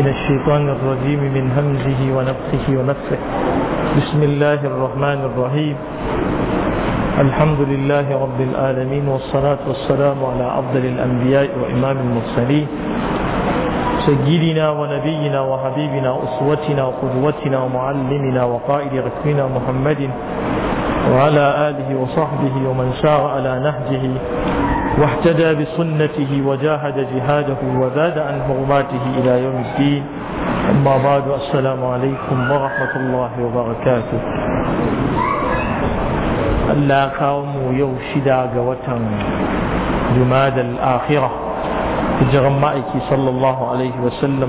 من الشيطان الرجيم من همزه ونفخه ونفخه. بسم الله الرحمن الرحيم. الحمد لله رب العالمين، والصلاة والسلام على أفضل الأنبياء وإمام المرسلين سيدنا ونبينا وحبيبنا أسوتنا وقدوتنا ومعلمنا وقائد ركبنا محمد وعلى آله وصحبه ومن سار على نهجه واهتدى بسنته وجاهد جهاده وزاد عن حرماته إلى يوم الدين. أما بعد، السلام عليكم ورحمة الله وبركاته. Allah kawo mu yau shida ga watan Jumada al-Akhirah, hijiran ma'aiki sallallahu alaihi wasallam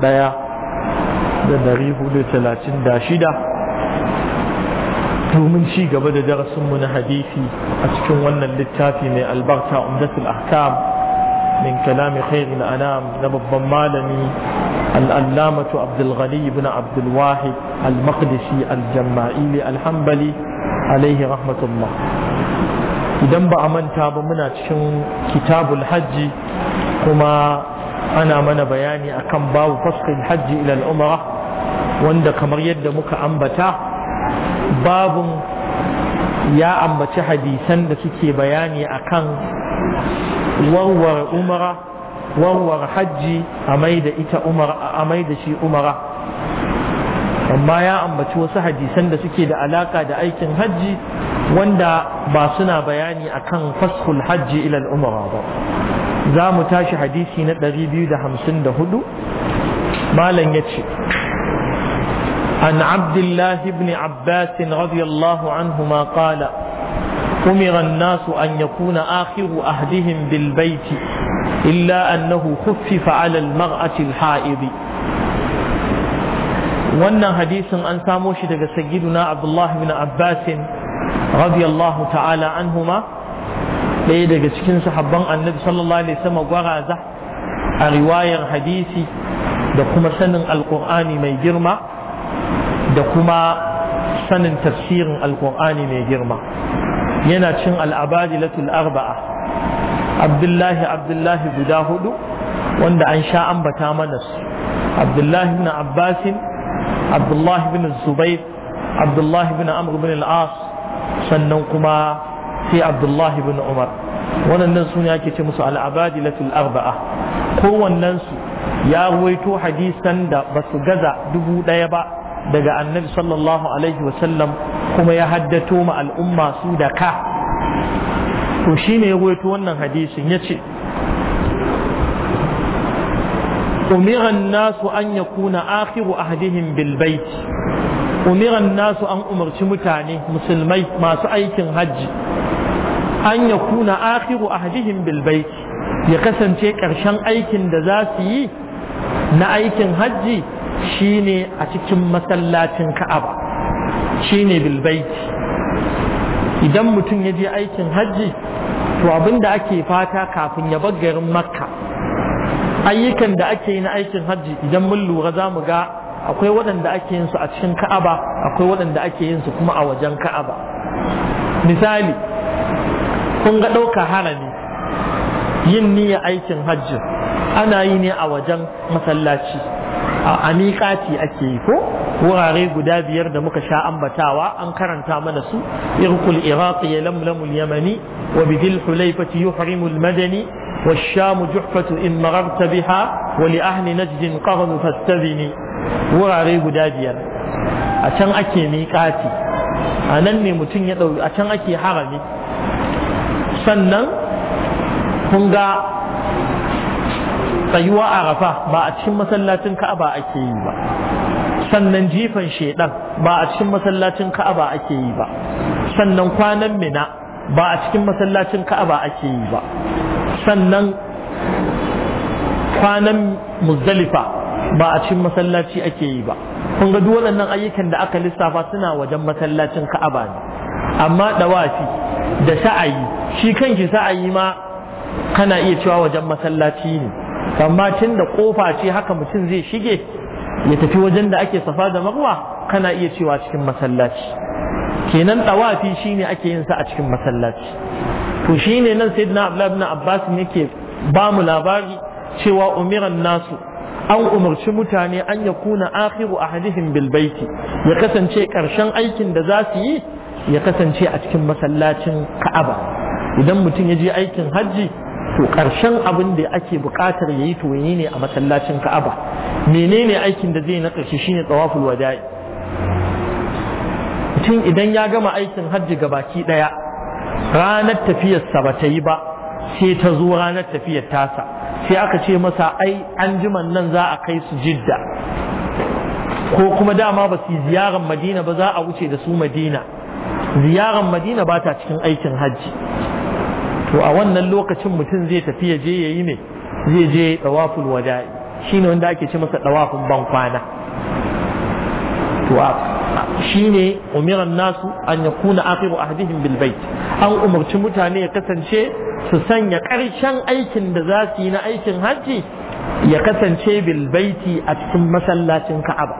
1436, domin ci gaba da darasinmu na hadisi a cikin wannan littafi mai albarka Umdatul Ahkam min kalami khairil anam na babban malami al-allamatu Abdul Ghani ibn Abdul Wahid al-Maqdisi al-Jamma'ili al-Hanbali alaihi rahmatullah. Idan ba a manta ba, muna cikin kitabul hajji, kuma ana mana bayani akan babu fasqil hajji ila al-umra, wanda kamar yadda muka ambata, babun ya ambaci hadisan da suke bayani akan warware umara, warware hajji, a mai da ita umara, a mai da shi umara. Amma ya ambaci wasu hadisan da suke da alaka da aikin hajji wanda ba suna bayani akan faskhul hajji ila al-umra ba. Za mu tashi hadisi na 254. malam yace: عن عبد الله بن عباس رضي الله عنهما قال: أمر الناس أن يكون آخر أهدهم بالبيت إلا أنه خفف على المرأة الحائض. wannan hadisin an samo shi daga sayyiduna Abdullah ibn Abbas radiyallahu ta'ala anhuma, ɗaya daga cikin sahabban annabi sallallahu alaihi wasallam gwaraza a riwayar hadisi da kuma sanin alqur'ani mai girma da kuma sanin tafsirin alqur'ani mai girma. yana cin al'abadilatul arba'a, abdullahi guda hudu wanda an sha ambata mana su: Abdullahi ibn Abbas, Abdullahi bin Zubair, Abdullahi bin Amr bin al-As, sannan kuma sai Abdullahi bin Umar. Wannan su ne ake ce musu al-abadilatul arba'a. Kowannen su ya ruwaito hadisan da ba su gaza 1000 ba daga annabi sallallahu alaihi wasallam, kuma ya haddato ma al'umma su da ka. To shine ya ruwaito wannan hadisin, yace: أمر الناس أن يكون آخر أهدهم بالبيت. أمر الناس أن أمر متاني مسلمي ما سأيك حج أن يكون آخر أهدهم بالبيت، يقسم شيء كرشان أيك دزاسي نأيك حج شيني أتكم مسلات كعبة، شيني بالبيت. إذا متن يجي أيك حج to abin da ake fata kafin ya bar garin Makka, ayyukan da ake yi na aikin hajji, idan mun lura za mu ga akwai waɗanda ake yin su a cikin Ka'aba, akwai waɗanda ake yin su kuma a wajen Ka'aba. Misali, kun ga ɗauka harami, yin niyyar aikin hajji ana yi ne a wajen masallaci, a miƙati ake yi, ko wurare guda 5 da muka sha ambatawa an karanta mana su: irkul iraqi ya lamlamul yamani wa bidil hulaifati yuhrimul madani والشام جحفة إن مررت بها ولأهل نجد قرن فاستذني. wurare guda 5 a can ake miƙati, a nan ne mutum ya ɗauki, a can ake harami. sannan kun ga tsayuwa Arafa ba a cikin masallacin Ka'aba ake yi ba. sannan jifan shedan ba a cikin masallacin Ka'aba ake yi ba. sannan kwanan Mina ba a cikin masallacin Ka'aba ake yi ba. sannan kwanan Muzdalifa ba a cikin masallaci ake yi ba. kun ga duk waɗannan ayyukan da aka lissafa suna wajen masallacin Ka'aba ne. amma dawafi da sa'ayi, shi kanki sa'ayi ma kana iya cewa wajen masallaci ne, amma tun da kofa ce haka mutum zai shige ya tafi wajen da ake Safa da Marwa, kana iya cewa cikin masallaci. kenan dawafi shine ake yin sa a cikin masallaci. to shine nan sayyidina Abdullah ibn Abbas yake ba mu labari cewa umiran nasu an umarci mutane an yakuna akhiru ahadihim bil baiti, ya kasance karshen aikin da za su yi ya kasance a cikin masallacin Ka'aba. Idan mutum ya je aikin hajji to karshen abin da ake buƙatar yayi to yi ne a masallacin Ka'aba. Menene aikin da zai na karshe shine tawaful wada'i. Mutum idan ya gama aikin hajji gabaki daya ranar tafiyarsa ba ta yi ba sai ta zo ranar tafiyar tasa, sai aka ce masa ai an jiman nan za a kai su Jidda, ko kuma dama ba su ziyarar Madina ba za a wuce da su Madina. Ziyarar Madina ba ta cikin aikin hajji, to a wannan lokacin mutum zai tafi ya je yayi ne, zai je tawaful wada'i, shine wanda ake ce masa tawafin bankwana. To shine umiran nasu an yakuna akhiru ahdihim bil bait, an umarci mutane ya kasance su sanya ƙarshen aikin da za su yi na aikin hajji ya kasance bil baiti a cikin masallacin Ka'aba.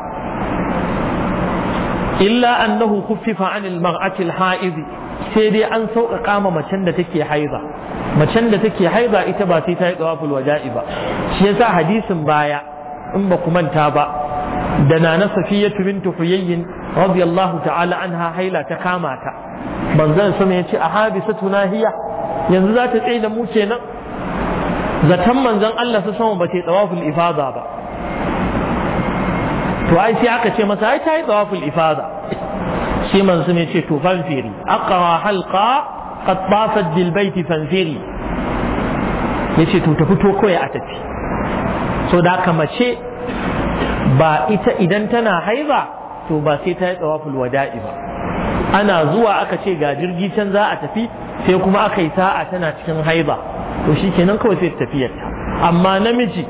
Illa annahu khuffifa 'anil mar'ati al-ha'id, sai dai an sauƙaƙa ma macen da take haiza. Macen da take haiza ita ba sai ta yi tawaful wada'i ba. Shi yasa hadisin baya in ba ku manta ba da Nana Safiyatu bintu Huyayyin radiyallahu ta'ala anha haila ta kama ta, manzon sama yace a habisatuna hiya, yanzu za ta tsaye da mu kenan. Zaton manzon Allah sa sama ba ta tawaful ifada ba, to ai sai aka ce masa ai ta yi tawaful ifada. Shi manzon ya ce to fanfiri aqra halqa qad tafat bil bait fanfiri, yace to ta fito kawai a tafi. So da ka mace ba ita idan tana haiza to ba sai ta yi tawaful wada'i ba. Ana zuwa aka ce ga jirgi can za a tafi, sai kuma aka yi sa'a tana cikin haiza, to shi kenan kawai sai tafiyarta. Amma namiji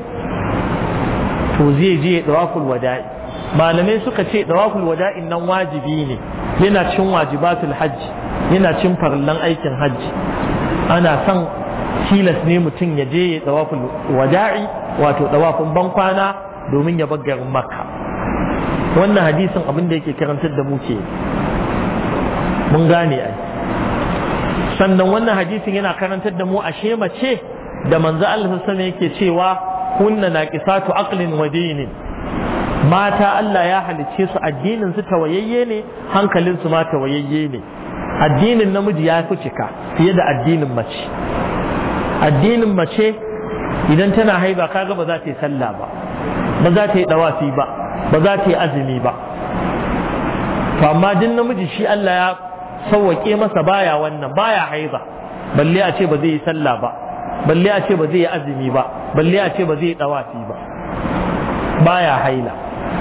to zai je tawaful wada'i. Malamai suka ce tawaful wada'in nan wajibi ne, yana cin wajibatul hajji, yana cin farillan aikin hajji. Ana son tilas ne mutum ya je tawaful wada'i, wato tawafin bankwana, domin ya bar garin Makka. Wannan hadisin abin da yake karantar da mu ke, mun gane ai. Sannan wannan hadisin yana karantar da mu ashe mace da manzo Allah sallallahu alaihi wasallam yake cewa kunna naqisatu aqlin wa dinin, mata Allah ya halicce su addinin su tawayayye ne, hankalin su ma tawayayye ne. Addinin namiji ya fi cika fiye da addinin mace. Addinin mace idan tana haiba kaga ba za ta yi sallah ba, ba za ta yi dawafi ba, ba za ta yi azumi ba. To amma din namiji shi Allah ya sauwake masa baya wannan, baya haiba, balle a ce ba zai yi sallah ba, balle a ce ba zai yi azumi ba, balle a ce ba zai yi dawafi ba, baya haila.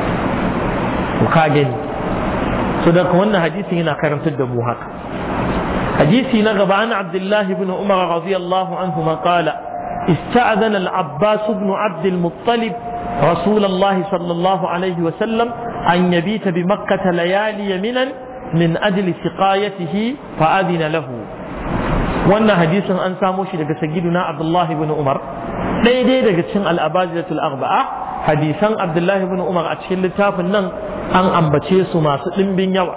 to ka gani. So daga wannan hadisin yana karantar da mu haka. Hadisi na gaba an Abdullah ibn Umar radiyallahu anhu ma qala استأذن العباس بن عبد المطلب رسول الله صلى الله عليه وسلم أن يبيت بمكة ليالي يمنا من أجل سقايته فأذن له. وأن حديث أن ساموشي لك سيدنا عبد الله بن عمر daidai daga cikin al'abajiyatul arba'a hadisan Abdullahi ibn Umar a cikin littafin nan an ambace su masu ɗimbin yawa.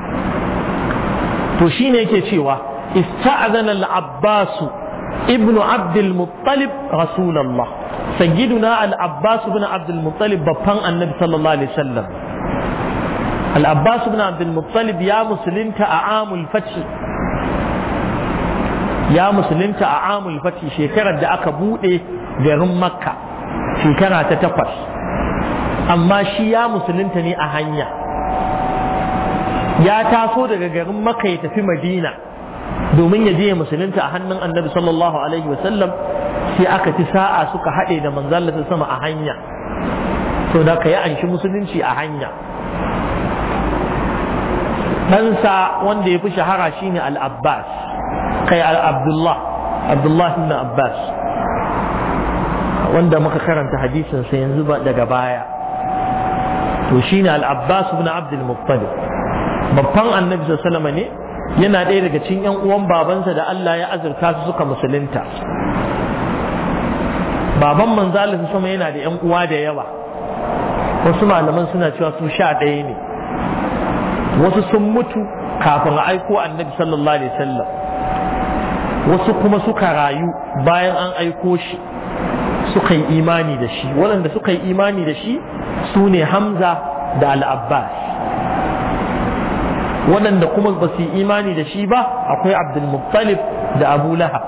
To shine yake cewa ista'adana al-Abbas ibn Abd al-Muttalib Rasulullah, sayyiduna al-Abbas ibn Abd al-Muttalib babban annabi sallallahu alaihi wasallam. Al-Abbas ibn Abd al-Muttalib ya musulunta a amul fath, ya musulunta a amul fath shekarar da aka bude garin Makka, shekara ta 8. Amma shi ya musulunta ne a hanya, ya taso daga garin Makka ya tafi Madina domin ya je musulunta a hannun annabi sallallahu alaihi wasallam. Sai aka ci sa'a suka haɗe da manzon Allah sama a hanya, to da ka yi anshi musulunci a hanya. ɗansa wanda ya fi shahara shine al-Abbas, kai Abdullah ibn Abbas, wanda muka karanta hadisin sa yanzu ba daga baya. To shine al-Abbas ibn Abd al-Muttalib, babban annabi sallallahu alaihi wasallam ne, yana ɗaya daga cikin ƴan uwan babansa da Allah ya azurta su suka musulunta. Baban manzo Allah sama yana da ƴan uwa da yawa, wasu malaman suna cewa su 11 ne, wasu sun mutu kafin a aiko annabi sallallahu alaihi wasallam, wasu kuma suka rayu bayan an aiko shi, suka yi imani da shi. Waɗanda suka yi imani da shi su ne Hamza da Al-Abbas. Waɗanda kuma ba su yi imani da shi ba akwai Abdul Muttalib da Abu Lahab.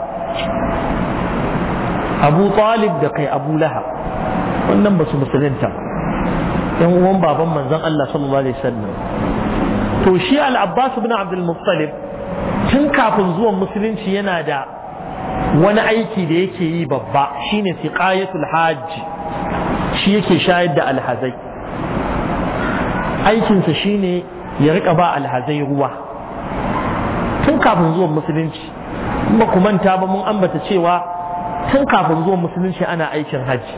Abu Talib da kai Abu Lahab wannan ba su musulunta yan uwan baban manzon Allah sallallahu alaihi wasallam. To shi Al-Abbas ibn Abdul Muttalib tun kafin zuwan musulunci yana da wani aiki da yake yi babba, shine siqayatul hajj. Shi yake shayar da alhazai. Aikinsa shine ya rika ba alhazai ruwa tun kafin zuwan musulunci. Kuma ku manta ba mun ambata cewa tun kafin zuwan musulunci ana aikin hajji.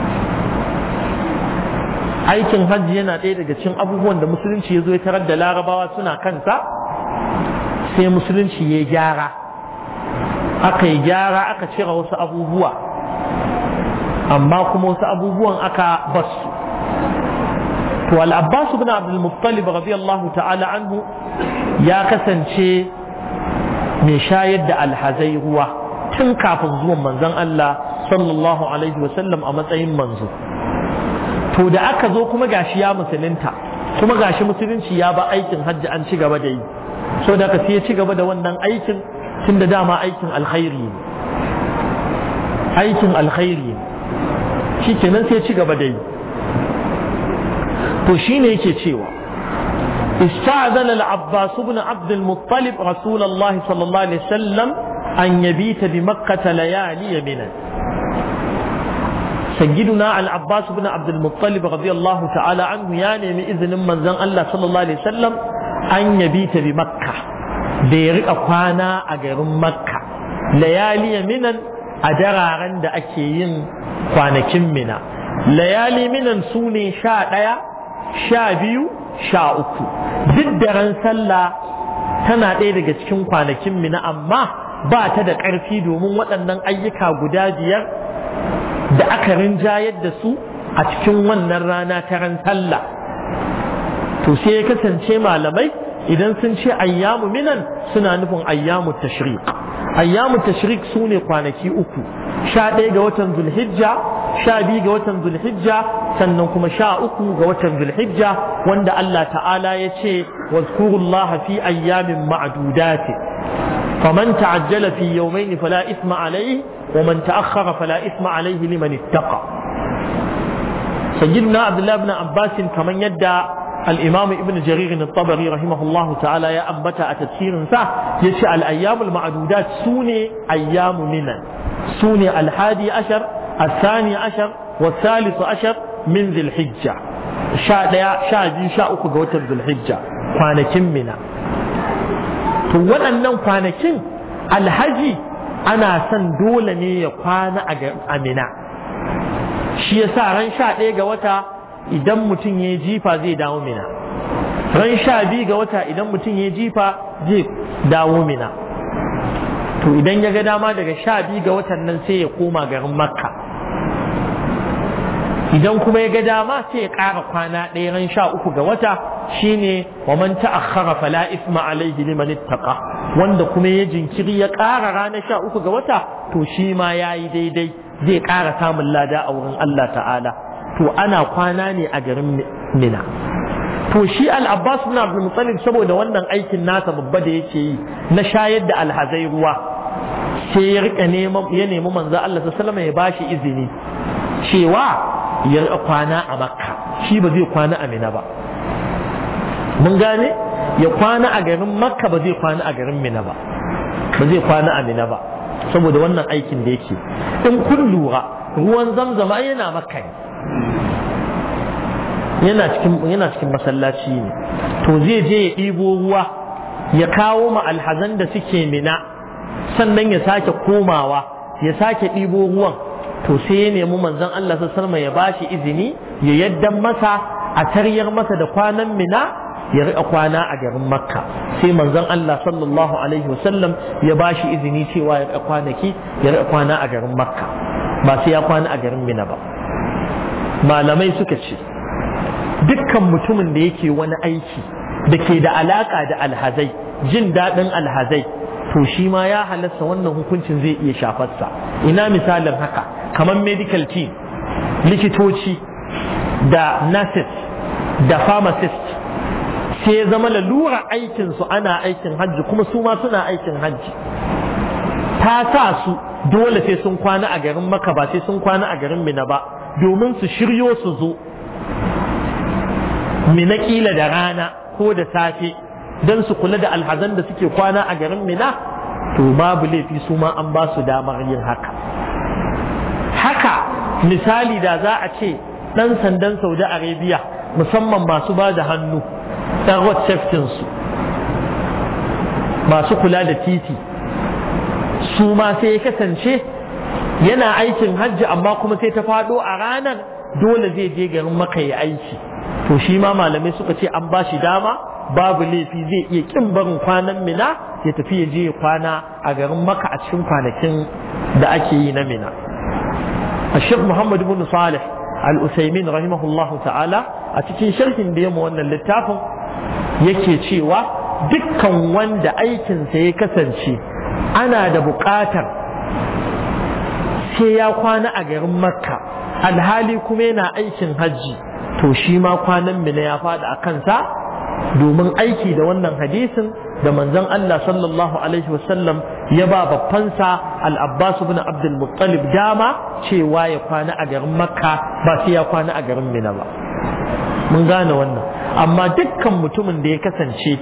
Aikin hajji yana ɗaya daga cikin abubuwan da musulunci ya zo ya tarar da larabawa suna kansa, sai musulunci ya gyara, aka yi gyara, aka cire wasu abubuwa, amma kuma wasu abubuwan aka basu. To Al-Abbas ibn Abdul Muttalib radiyallahu ta'ala anhu ya kasance mai shayar da alhazai ruwa tun kafin zuwan manzon Allah sallallahu alaihi wasallam a matsayin manzo. To da aka zo kuma gashi ya musulunta, kuma gashi musulunci ya ba aikin hajji an ci gaba da yi, so da ka sai ya ci gaba da wannan aikin tun da dama aikin alkhairi ne, aikin alkhairi ne, shi kenan sai ya ci gaba da yi. To shine yake cewa استأذن العباس بن عبد المطلب رسول الله صلى الله عليه وسلم أن يبيت بمكة ليالي منى. سيدنا العباس بن عبد المطلب رضي الله تعالى عنه يعني من إذن من زن الله صلى الله عليه وسلم أن يبيت بمكة بيرق قانا أجر مكة ليالي منى أدرى عند أكيين قانا كمنا. ليالي منى سوني sha biyu sha uku duk daren sallah tana ɗaya daga cikin kwanakin mina, amma ba ta da ƙarfi domin waɗannan ayyuka guda biyar da aka rinjayar da su a cikin wannan rana ta ran sallah. To sai ya kasance malamai idan sun ce ayyamu minan suna nufin ayyamu tashriq. Ayyamu tashriq su ne kwanaki uku, 11 ga watan Zulhijja, 12 ga watan Zulhijja, sannan kuma 13 ga watan Zulhijja, wanda Allah ta'ala ya ce wazkurullaha fi ayyamin ma'dudati faman ta'ajjala fi yawmayn fala isma alayhi wa man ta'akhkhara fala isma alayhi liman ittaqa. Sayyidina Abdullah ibn Abbas kaman yadda الإمام ابن جرير الطبري رحمه الله تعالى يا أنبتا تفسير سا يشاء الأيام المعدودات سوني أيام منى، سوني 11 الثاني عشر والثالث عشر من ذي الحجة، شاء قوة ذي الحجة kwanakin mina. To waɗannan kwanakin alhaji ana son dole ne ya kwana a mina. Shi yasa ran 11 ga wata idan mutum ya jifa zai dawo mina, ran 12 ga wata idan mutum ya jifa zai dawo mina. To idan ya ga dama daga 12 ga watan nan sai ya koma garin Makka, idan kuma ya ga dama sai ya ƙara kwana ɗaya ran 13 ga wata, shine wa man ta'akhkhara fala isma alayhi liman ittaqa, wanda kuma ya jinkiri ya ƙara ranar 13 ga wata to shi ma yayi daidai, zai ƙara samun lada a wurin Allah ta'ala. To ana kwana ne a garin Mina. To shi Al-Abbas ibn Abdul Muttalib saboda wannan aikin nasa babba da yake yi na shayar da alhazai ruwa, sai ya rika nemi manzo Allah sallallahu alaihi wasallam ya bashi izini cewa ya rika kwana a Makka, shi ba zai kwana a Mina ba. Mun gane, ya kwana a garin Makka ba zai kwana a garin Mina ba, ba zai kwana a Mina ba saboda wannan aikin da yake. In kun lura ruwan Zamzama yana Makka ne, yana cikin masallaci ne. To zai je ya ɗibo ruwa ya kawo ma alhazan da suke Mina, sannan ya sake komawa ya sake ɗibo ruwan. To sai ya nemi manzon Allah sallallahu alaihi wasallam ya bashi izini ya yaddan masa a taryar masa da kwanan Mina ya riƙa kwana a garin Makka. Sai manzon Allah sallallahu alaihi wasallam ya bashi izini cewa ya riƙa kwanaki ya riƙa kwana a garin Makka, ba sai ya kwana a garin Mina ba. Malamai suka ce dukkan mutumin da yake wani aiki da ke da alaka da alhazai, jin daɗin alhazai, to shi ma ya halasta wannan hukuncin zai iya shafarsa. Ina misalin haka, kamar medical team, likitoci da nurses da pharmacist, sai zama lalura aikinsu ana aikin hajji kuma su ma suna aikin hajji, ta sa su dole sai sun kwana a garin Makka ba sai sun kwana a garin Mina ba, domin su shiryo su zo Mina kila da rana ko da safe don su kula da alhazan da suke kwana a garin Mina, to babu laifi su ma an ba su damar yin haka. Haka misali da za a ce ɗan sandan Saudi Arabia, musamman masu ba da hannu, ɗan road safety su, masu kula da titi, su ma sai ya kasance yana aikin hajji amma kuma sai ta faɗo a ranar, dole zai je garin Makka ya aiki, to shi ma malamai suka ce an ba shi dama, babu laifi zai iya kin barin kwanan Mina ya tafi ya je ya kwana a garin Makka a cikin kwanakin da ake yi na Mina. Sheikh Muhammad ibn Salih Al-Utsaimin rahimahullahu ta'ala a cikin sharhin da ya mu wannan littafin yake cewa dukkan wanda aikinsa ya kasance ana da buƙatar sai ya kwana a garin Makka alhali kuma yana aikin hajji, to shi ma kwanan Mina ya faɗi a kansa, domin aiki da wannan hadisin da manzon Allah sallallahu alaihi wasallam ya ba babbansa al-Abbas ibn Abdul Muttalib dama cewa ya kwana a garin Makka ba sai ya kwana a garin Mina ba. Mun gane wannan. Amma dukkan mutumin da ya kasance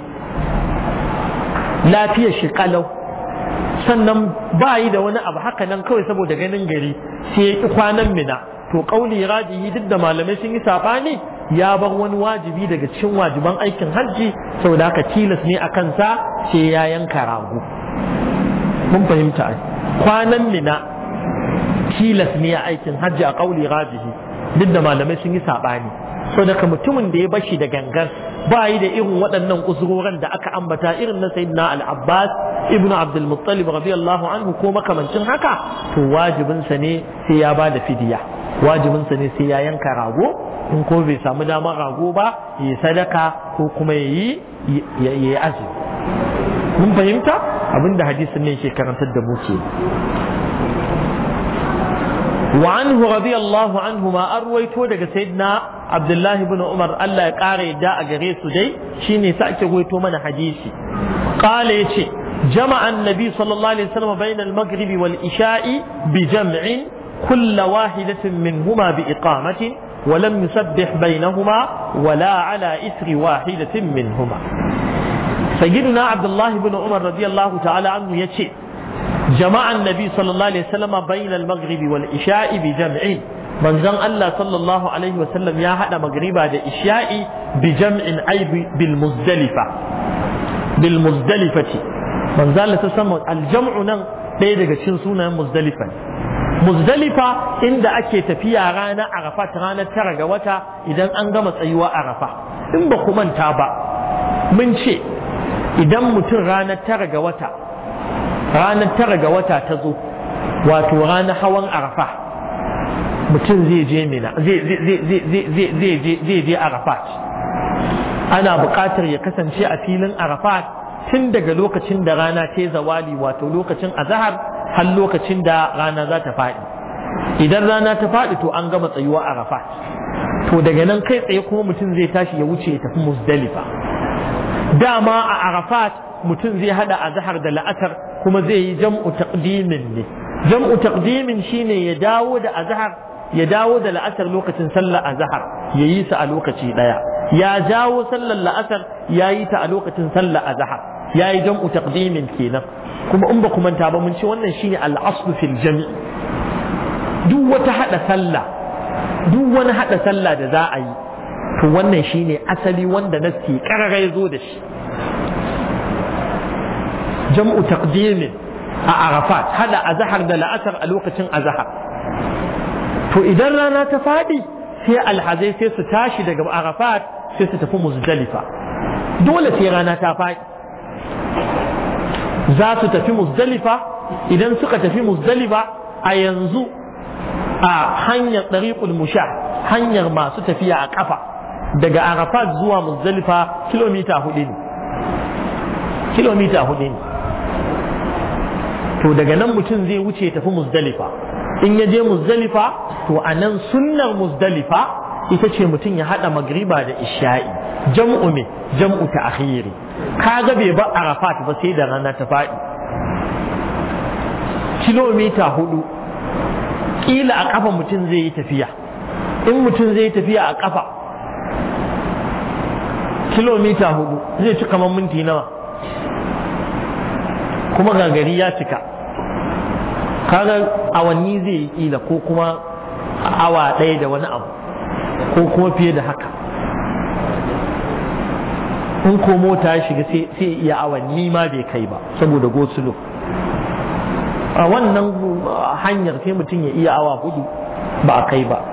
lafiyar shi kalau, sannan ba yi da wani abu haka nan kawai saboda ganin gari sai ya ki kwanan Mina, to kauli rajihi duk da malamai sun yi sabani, ya bar wani wajibi daga cikin wajiban aikin hajji, saboda haka tilas ne a kansa sai ya yanka rago. Mun fahimta ai kwanan Mina tilas ne a aikin hajji a kauli rajihi, duk da malamai sun yi sabani. Saboda haka mutumin da ya bashi da gangan ba yi da irin waɗannan uzuroran da aka ambata irin na sayyidina al-Abbas ibn Abdul Muttalib radiyallahu anhu ko makamancin haka, to wajibinsa ne sai ya ba da fidiya, wajibinsa ne sai ya yanka rago, in ko bai samu damar rago ba ya sadaka ko kuma ya yi azumi. Mun fahimta abinda hadisin ne ke karantar da mu ke. wa anhu radiyallahu anhu ma arwaito daga sayyidina Abdullah ibn Umar Allah ya kare yadda a gare su dai, shine sa ake goyito mana hadisi. Qala yace jama'a annabi sallallahu alaihi wasallam bayna al-maghrib wal isha'i bi jam'in kull wahidatin minhuma bi iqamatin wa lam yusabbih bainahuma wala ala ithri wahidatin minhuma. Sayyidina Abdullah ibn Umar radiyallahu ta'ala anhu yace jama'a annabi sallallahu alaihi wasallam bayna al-maghrib wal isha'i bi jam'in, manzon Allah sallallahu alaihi wasallam ya hada magriba da isha'i bi jam'in ay bil muzdalifati. manzon Allah ta sama al-jam'u nan ɗaya daga cikin sunayen muzdalifa. Muzdalifa inda ake tafiya ranar Arafat, ranar 9 ga wata idan an gama tsayuwa Arafa. In ba ku manta ba mun ce idan mutum ranar 9 ga wata ta zo, wato ranar hawan Arafa, mutum zai je Mina, zai je Arafat. Ana buƙatar ya kasance a filin Arafat tun daga lokacin da rana ta zawali, wato lokacin azhar, har lokacin da rana za ta faɗi. Idan rana ta faɗi to an gama tsayuwa Arafat. To daga nan kai tsaye kuma mutum zai tashi ya wuce ya tafi Muzdalifa. Dama a Arafat mutum zai hada azhar da la'asar kuma zai yi jam'u taqdimin ne. Jam'u taqdimin shine ya dawo da azhar, ya dawo da la'asar lokacin sallar azhar, ya yi sa a lokaci daya. Ya jawo sallar la'asar ya yi ta a lokacin sallar azhar, ya yi jam'u taqdimin kenan. Kuma in ba ku manta ba mun ce wannan shine al-aslu fil jami'. Duk wata hada sallah, duk wani hada sallah da za a yi, to wannan shine asali wanda nasi karara ya zo da shi. Jam'u taqdimin a Arafat, hada azhar da la'asar a lokacin azhar. To idan rana ta fadi sai alhazai sai su tashi daga Arafat sai su tafi Muzdalifa. Dole sai rana ta fadi za su tafi Muzdalifa. Idan suka tafi Muzdalifa a yanzu a hanyar ɗariƙul musha, hanyar masu tafiya a ƙafa daga Arafat zuwa Muzdalifa kilomita 4 ne. To daga nan mutum zai wuce tafi Muzdalifa. in ya je muzdalifa to anan sunnar muzdalifa ita ce mutum ya hada magriba da isha'i jam'u ta'khiri kaga bai ba arafat ba sai da rana ta faɗi kilomita 4 kila a kafa mutum zai yi tafiya in mutum zai yi tafiya a kafa kilomita 4 zai ci kamar minti nawa kuma gagari ya cika kaga awanni zai yi kila ko kuma awa ɗaya da wani abu ko kuma fiye da haka in ko mota ya shiga sai iya awanni ma bai kai ba saboda gosulo a wannan hanyar sai mutum ya iya awa 4 ba a kai ba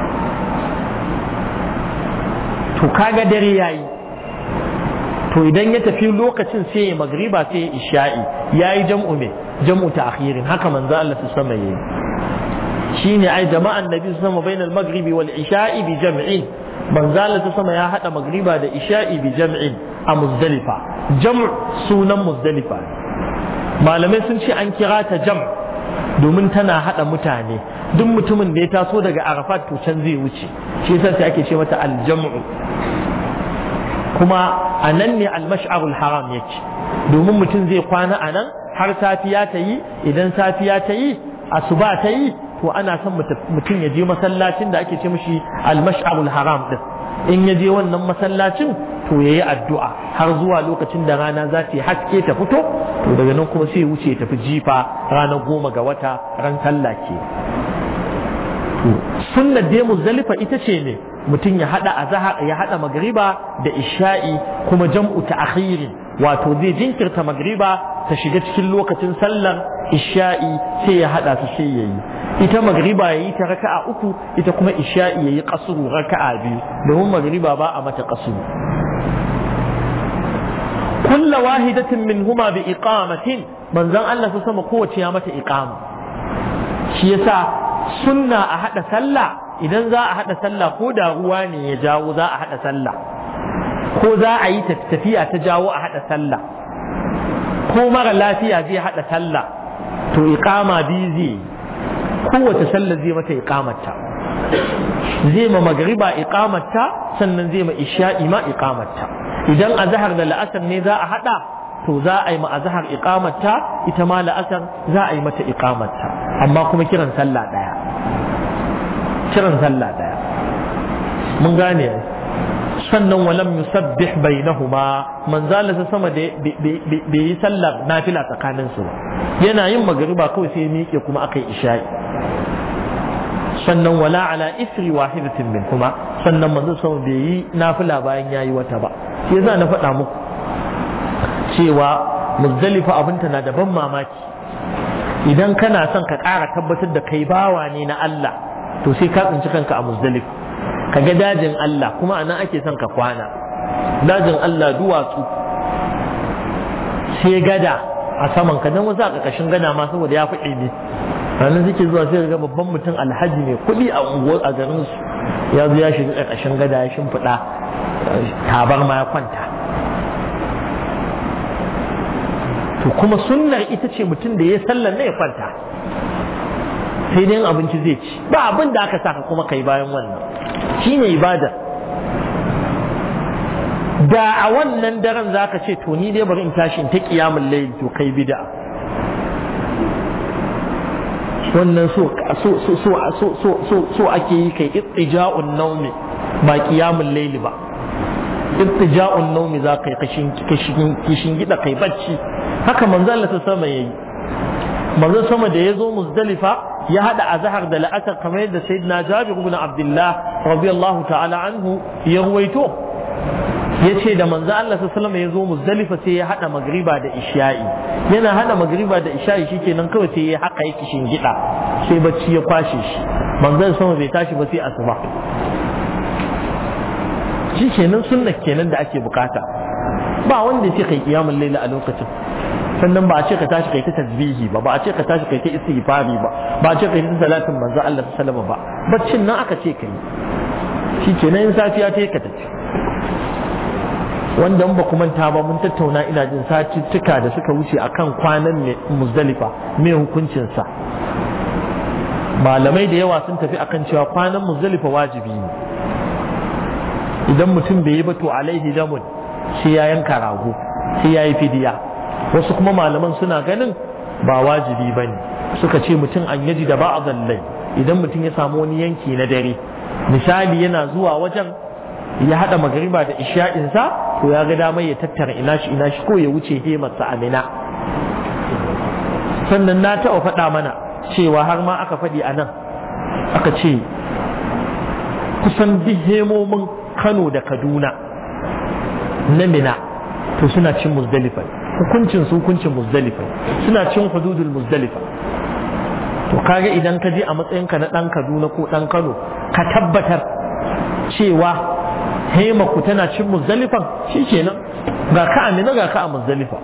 to kaga dare yayi to idan ya tafi lokacin sai ya magriba sai ya isha'i yayi jam'u ta'khirin haka manzo Allah su sama yayi shine ai jama'an nabi sama bainal maghribi wal isha'i bi jam'in manzo Allah su sama ya hada magriba da isha'i bi jam'in a muzdalifa jam' sunan muzdalifa malamai sun ce an kira ta jam' domin tana hada mutane duk mutumin da ya taso daga arafat to can zai wuce shi yasa sai ake ce mata al-jam'u kuma a nan ne al-mash'arul haram yake domin mutum zai kwana a nan har safiya ta yi idan safiya ta yi asuba ta yi to ana son mutum ya je masallacin da ake ce mishi al-mash'arul haram din in ya je wannan masallacin to yayi addu'a har zuwa lokacin da rana za ta yi haske ta fito to daga nan kuma sai ya wuce ya tafi jifa ranar 10 ga wata ran sallah ke sunnar dai muzdalifa ita ce ne mutum ya hada azhar ya hada magriba da isha'i kuma jam'u ta'khirin wato zai jinkirta magriba ta shiga cikin lokacin sallar isha'i sai ya hada su sai yayi ita magriba yayi ta raka'a 3 ita kuma isha'i yayi qasru raka'a 2 domin magriba ba a mata qasru kullu wahidatin minhuma bi iqamatin manzon Allah su sama kowace ya mata iqama shi yasa sunna a hada sallah idan za a hada sallah ko da ruwa ne ya jawo za a hada sallah ko za a yi tafiya ta jawo a hada sallah ko mara lafiya zai hada sallah to iqama biyu zai kowace sallah zai mata iqamarta zai ma magriba iqamarta sannan zai ma isha'i ma iqamarta idan azhar da la'asar ne za a hada to za a yi ma azhar iqamarta ita ma la'asar za a yi mata iqamarta amma kuma kiran sallah daya mun gane sannan walam yusabbih bainahuma manzala ta sama da bai yi sallar nafila tsakanin su yana yin magriba kawai sai miƙe kuma akai isha'i sannan wala ala isri wahidatin min kuma sannan manzo sama bai yi nafila bayan yayi wata ba shi yasa na faɗa muku cewa muzdalifa abinta na da ban mamaki idan kana son ka ƙara tabbatar da kai bawa ne na Allah to sai ka tsinci kanka a muzdalifa ka ga dajin Allah kuma anan ake son ka kwana dajin Allah duwatsu sai gada a saman ka dan wasu a ƙarƙashin gada ma saboda ya fi ne ranar suke zuwa sai ga babban mutum alhaji mai kuɗi a unguwar a garin su ya zo ya shiga ƙarƙashin gada ya shimfiɗa tabar ma ya kwanta to kuma sunnar ita ce mutum da ya sallar na ya kwanta sai dai abinci zai ci ba abin da aka saka kuma kai bayan wannan shine ibada da a wannan daren zaka ce to ni dai bari in tashi in ta qiyamul layl to kai bid'a wannan so ake yi kai ittija'un nawmi ba qiyamul layl ba ittija'un nawmi za kai kashin gida kai bacci haka manzo Allah sama yayi manzo sama da yazo muzdalifa ya hada azhar da la'asar kamar yadda sayyidina Jabir ibn Abdullah radiyallahu ta'ala anhu ya ruwaito yace da manzo Allah sallallahu alaihi yazo muzdalifa sai ya hada magriba da isha'i yana hada magriba da isha'i shikenan kawai sai ya haka yake shingida sai bacci ya kwashe shi manzo sama bai tashi ba sai asuba shikenan sunna kenan da ake bukata ba wanda yake kai kiyamul layl a lokacin sannan ba a ce ka tashi kai ta tasbihi ba a ce ka tashi kai ta istighfari ba a ce kai ta salatin manzo Allah sallallahu alaihi wasallam ba baccin nan aka ce kai shikenan in safiya ta ka tafi wanda ba ku manta ba mun tattauna ina jin satuttuka da suka wuce akan kwanan Muzdalifa me hukuncin sa malamai da yawa sun tafi akan cewa kwanan muzdalifa wajibi ne idan mutum bai yi ba to alaihi damun sai ya yanka rago sai ya yi fidiya. wasu kuma malaman suna ganin ba wajibi ba ne, suka ce mutum an yaji da ba a zallai idan mutum ya samu wani yanki na dare, misali yana zuwa wajen ya haɗa magariba da isha'insa to ya ga damar ya tattara ina shi ko ya wuce hemarsa amina. sannan na taɓa faɗa mana cewa har ma aka faɗi a nan aka ce kusan duk hemomin Kano da Kaduna na Mina to suna cin Muzdalifa, hukuncin Muzdalifa, suna cin hududul Muzdalifa. to kaga idan ka je a matsayinka na ɗan Kaduna ko ɗan Kano ka tabbatar cewa haimaku tana cin Muzdalifan shi kenan, ga ka Amina ga ka a Muzdalifa,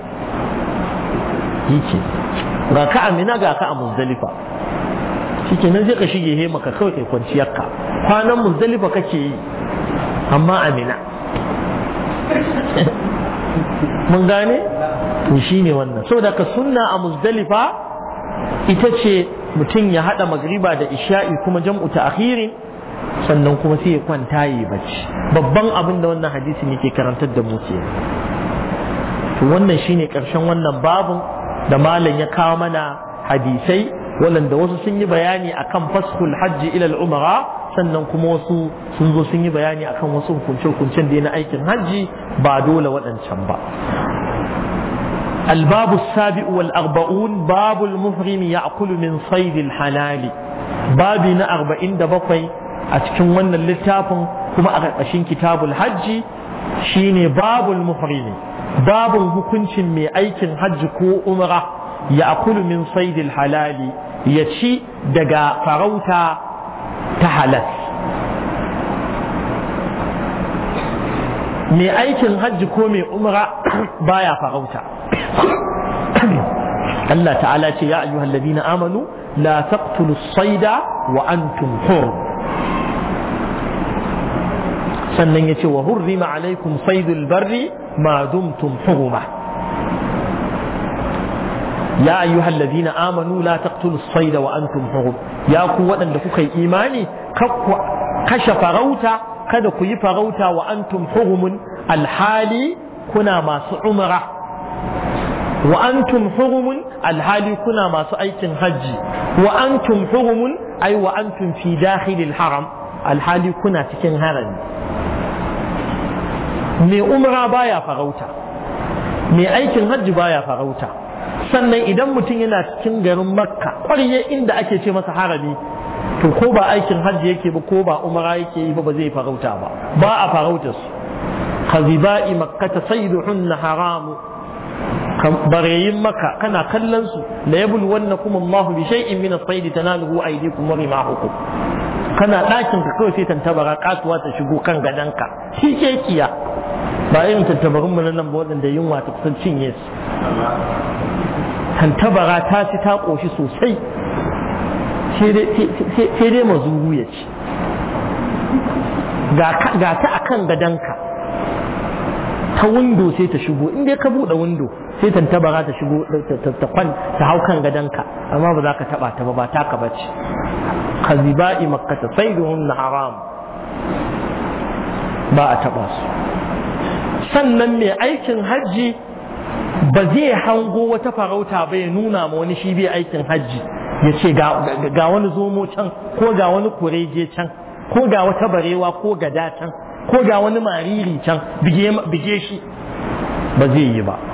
ga ka Amina ga ka a Muzdalifa, shi kenan zai ka shige haimaka kawai kai kwanciyarka, kwanan Muzdalifa kake yi amma Amina. mun gane to shine wannan. saboda ka sunna a Muzdalifa ita ce mutum ya hada magriba da isha'i kuma jam'u ta'khirin, sannan kuma sai ya kwanta yi bacci. babban abin da wannan hadisin yake karantar da mu ke to wannan shine karshen wannan babun da malam ya kawo mana hadisai wanda wasu sun yi bayani akan faskhul hajji ila al-umra, sannan kuma wasu sun zo sun yi bayani akan wasu hukunce-hukuncen da na aikin hajji ba dole waɗancan ba. الباب السابع والأربعون باب المحرم يأكل من صيد الحلال. بابنا 47 أتكن ون اللتاف كما أشين كتاب الحج شيني باب المحرم، باب هكنش من أيكن حج كو أمره يأكل من صيد الحلال، يشي دقا فروتا تحلس. mai aikin hajji ko mai umra baya farauta. Allah ta'ala ce ya ayyuhal ladina amanu la taqtulu as-sayda wa antum hurum. sannan yace wa hurrima alaykum saydul barri ma dumtum huruma. ya ayyuhal ladina amanu la taqtulu as-sayda wa antum hurum, ya ku waɗanda kuka yi imani kakku kashe farauta, kada ku yi farauta wa antum hurumun alhali kuna masu umra, wa antum hurumun alhali kuna masu aikin hajji, wa antum hurumun ay wa antum fi dakhilil haram alhali kuna cikin harami. mai umra baya farauta, mai aikin hajji baya farauta. sannan idan mutum yana cikin garin Makka ƙwarye inda ake ce masa harami, to ko ba aikin hajji yake ba ko ba umara yake yi ba zai farauta ba a farauta su. khaziba'i makkata sayduhunna haramu, bareyin Makka kana kallon su la yabluwannakum Allah bi shay'in min as-sayd tanaluhu aydikum wa rimahukum. kana ɗakin ka kawai sai tantabara kasuwa ta shigo kan gadanka, shi ke kiya ba irin tantabarun mu nan ba waɗanda yunwa ta kusan cinye su. tantabara ta ci ta ƙoshi sosai sai dai mazuru ya ci, ga ta a kan gadonka ta windo sai ta shigo, in dai ka buɗe windo sai tantabara ta shigo ta hau kan gadonka, amma ba za ka taɓa ta ba taka ba ce. kaziba'i makkata sayduhun na haram, ba a taɓa su. sannan mai aikin hajji ba zai hango wata farauta ba ya nuna ma wani shi bai aikin hajji, ya ce ga wani zomo can ko ga wani kurege can ko ga wata barewa ko gada can ko ga wani mariri can bige shi, ba zai yi ba.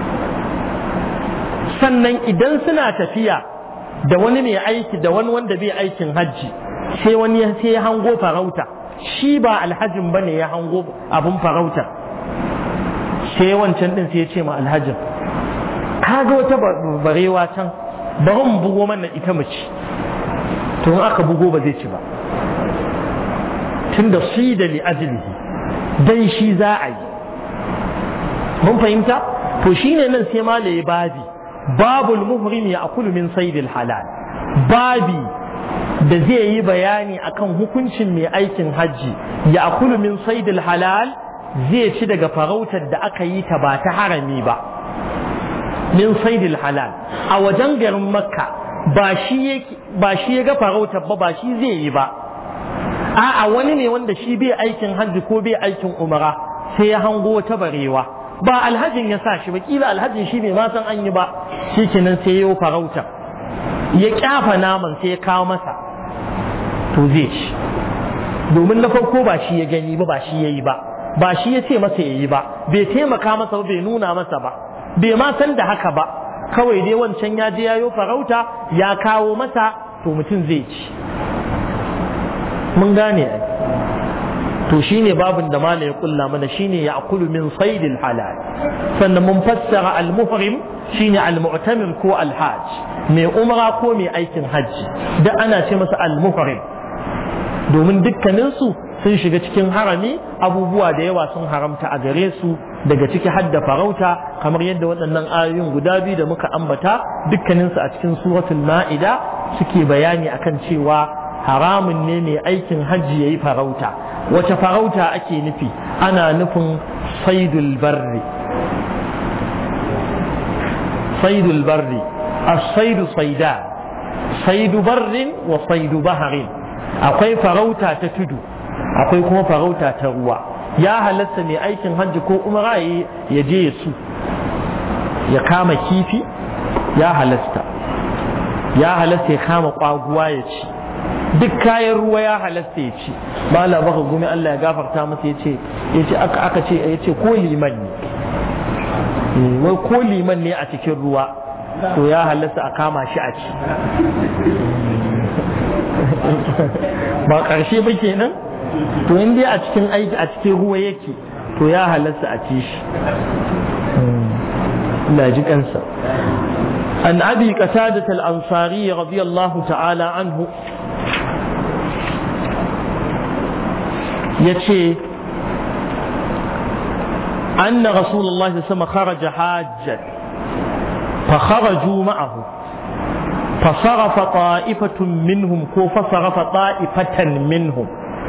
sannan idan suna tafiya da wani mai aiki da wani wanda bai aikin hajji sai wani sai ya hango farauta, shi ba alhajin bane ya hango abun farauta, sai wancan din sai ya ce ma alhajin kaga wata barewa can bari mu bugo mana ita mu ci, to in aka bugo ba zai ci ba tunda shi da li ajlihi dan shi za a yi. mun fahimta? to shine nan sai malaye babi babul muhrim ya akulu min saydil halal, babi da zai yi bayani akan hukuncin mai aikin hajji ya akulu min saydil halal, zai ci daga farautar da aka yi ta ba ta harami ba. min saydil halal a wajen garin Makka ba shi ya ga farautar ba shi zai yi ba, a'a wani ne wanda shi bai aikin hajji ko bai aikin umara sai ya hango wata barewa, ba alhajin ya sa shi ba, kila alhajin shi bai ma san an yi ba, shi kenan sai ya yi farautar ya kyafa naman sai ya kawo masa, to zai ci, domin na farko ba shi ya gani ba shi ya yi ba shi ya ce masa ya yi ba, bai taimaka masa ba, bai nuna masa ba, bai ma san da haka ba, kawai dai wancan ya je ya yi farauta ya kawo masa, to mutum zai ci. Mun gane ai, to shine babin da mala ya kulla mana shine ya akulu min saydil halal. Sannan mun fassara al-muhrim shine al-mu'tamir ko al-hajj, mai umra ko mai aikin hajji da ana ce masa al-muhrim, domin dukkaninsu sun shiga cikin harami, abubuwa da yawa sun haramta a gare su, daga ciki hadda farauta, kamar yadda waɗannan ayoyin guda biyu da muka ambata dukkaninsu a cikin suratul ma'ida suke bayani akan cewa haramun ne mai aikin hajji yayi farauta. Wace farauta ake nufi? Ana nufin saidul barri. Saidul barri, as-saidu saida, saidu barrin wa saidu baharin. Akwai farauta ta tudu, akwai kuma farauta ta ruwa. Ya halatta mai aikin hajji ko umara ya je ya kama kifi, ya halasta ya kama kwaguwa ya ci, duk kayan ruwa ya halasta ya ci. Mala baka gumi Allah ya gafarta masa ya ce ko liman ne, wai ko liman ne a cikin ruwa, to ya halasta a kama shi a ci. Ba ƙarshe ba kenan, to in dai a cikin aiki a cikin ruwa yake, to ya halasta a ci shi. Allah ji kansa. An abi qatadah al-ansari radiyallahu ta'ala anhu yace anna rasulullahi sallallahu alaihi wasallam kharaja hajjan fa kharaju ma'ahu فصرف طائفة منهم فصرف طائفة منهم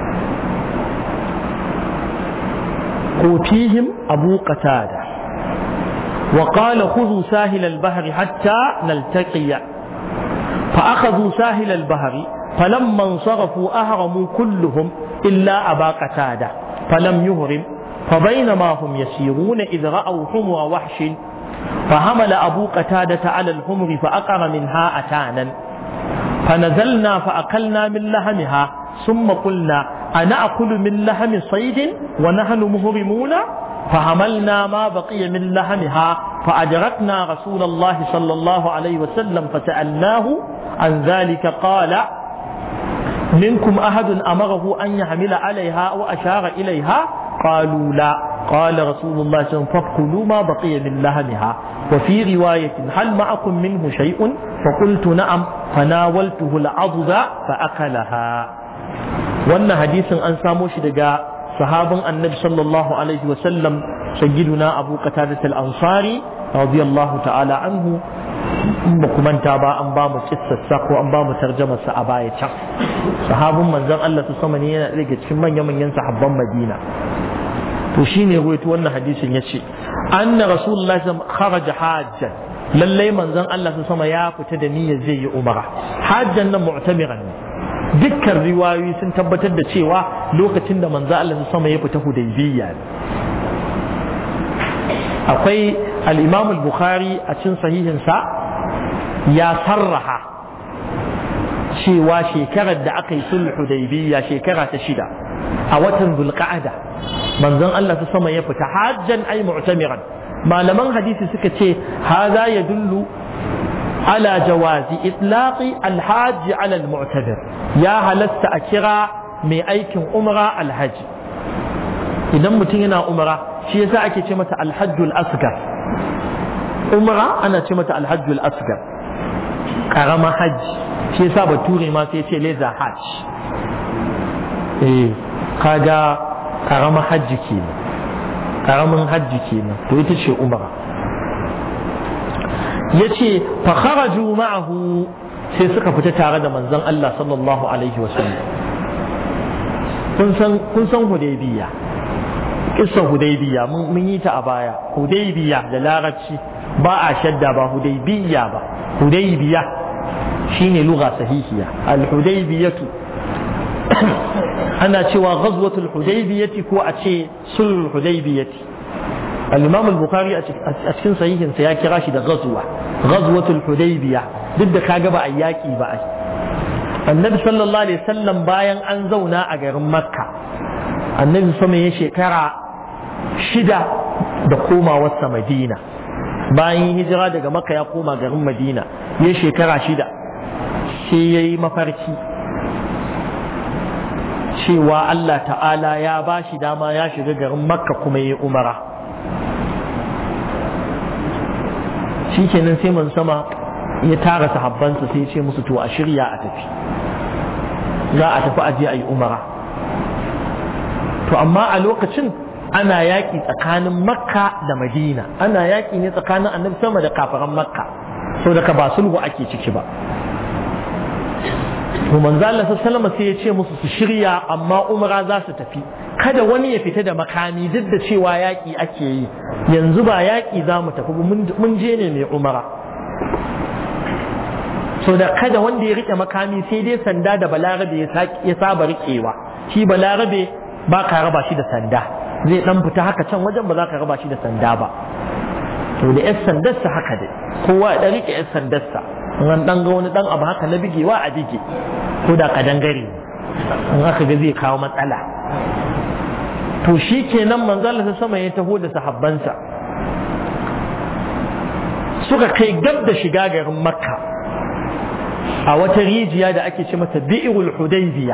وفيهم أبو قتادة وقال خذوا ساحل البحر حتى نلتقي، فأخذوا ساحل البحر فلما انصرفوا أهرموا كلهم إلا أبا قتادة فلم يهرم، فبينما هم يسيرون إذ رأوا حمر وحش فحمل أبو قتادة على الحمر فأقر منها أتانا، فنزلنا فأكلنا من لحمها، ثم قلنا أنأكل من لحم صيد ونحن مهرمون، فحملنا ما بقي من لحمها فأدركنا رسول الله صلى الله عليه وسلم فسألناه عن ذلك، قال منكم أحد أمره أن يحمل عليها وأشار إليها؟ قالوا لا. قال رسول الله صلى الله عليه وسلم فكلوا ما بقي من لحمها. وفي رواية هل معكم منه شيء؟ فقلت نعم، فناولته العضد فأكلها. وأن حديث أن ساموش دقاء صحابا النبي صلى الله عليه وسلم سيدنا أبو قتادة الأنصاري رضي الله تعالى عنه، ba ku manta ba an ba mu kissarsa ko an ba mu tarjamarsa a baya can. Sahabin manzon Allah su sama ne, yana daga cikin manyan sahabban Madina. To shine ruwaito wannan hadisin yace anna rasulullahi sallallahu alaihi wasallam kharaja hajjan, lallai manzon Allah su sama ya fita da niyyar zai yi umara. Hajjan nan mu'tamiran ne, dukkan riwayoyi sun tabbatar da cewa lokacin da manzon Allah su sama ya fita Hudaybiyya ne. Akwai al-Imam al-Bukhari a cikin sahihinsa ya sarraha cewa shekarar da aka yi sulhu Hudaybiyya shekara ta 6 a watan Zulqa'ada manzon Allah ta sama ya fita hajjan ay mu'tamiran. Malaman hadisi suka ce hadha yadullu ala jawazi itlaqi al-hajj ala al-mu'tamir, ya halatta a kira mai aikin umra al-hajj. Idan mutum yana umra shi yasa ake ce mata al-hajjul asghar. Umra ana ce mata al-hajjul asghar, karama hajji. Shi yasa bature ma sai ce leza hajj. Kaga karama hajji kenan, karamin hajji kenan, to ita ce umra. Yace fa kharaju ma'ahu, sai suka fita tare da manzon Allah sallallahu alaihi wasallam. kun san Hudaybiyya, kissa Hudaybiyya mun yi ta a baya. Hudaybiyya da larabci ba a shadda, ba Hudaybiyya ba, Hudaybiyya shine lugha sahihiya. Al-Hudaybiyatu ana cewa ghazwatul Hudaybiyati ko a ce sulhul Hudaybiyati. al-Imam al-Bukhari a cikin sahihin sa ya kira shi da ghazwatul Hudaybiya, duk da kaga ba a yaki ba ai. Annabi sallallahu alaihi wasallam bayan an zauna a garin Makka, Annabi sama ya shekara 6 da komawarsa Madina. Bayan hijira daga Makka ya koma garin Madina ya shekara 6, sai yayi mafarki cewa Allah ta'ala ya ba shi dama ya shiga garin Makka kuma ya umara. Shi kenan sai man sama ya tara sahabbansa sai ya ce musu to a shirya a tafi, za a tafi aje a yi umara. To amma a lokacin ana yaƙi tsakanin Makka da Madina, ana yaƙi ne tsakanin Annabi sama da kafiran Makka, saboda ka ba sulhu ake ciki ba. to manzo Allah sallallahu sai ya ce musu su shirya amma umra za su tafi, kada wani ya fita da makami duk da cewa yaƙi ake yi, yanzu ba yaƙi za mu tafi mun je ne mai umra. So da kada wanda ya rike makami sai dai sanda da balarabe ya saba rikewa, shi balarabe ba ka raba shi da sanda, zai dan fita haka can wajen ba za ka raba shi da sanda ba. To da 'yan sandarsa haka dai kowa ya rike 'yan sandarsa, in dan ga wani dan abu haka na bigewa a bige, ko da kadangare in aka ga zai kawo matsala. To shi kenan manzo Allah sama ya taho da sahabbansa suka kai gab da shiga garin Makka a wata rijiya da ake ce mata Bi'rul Hudaybiya.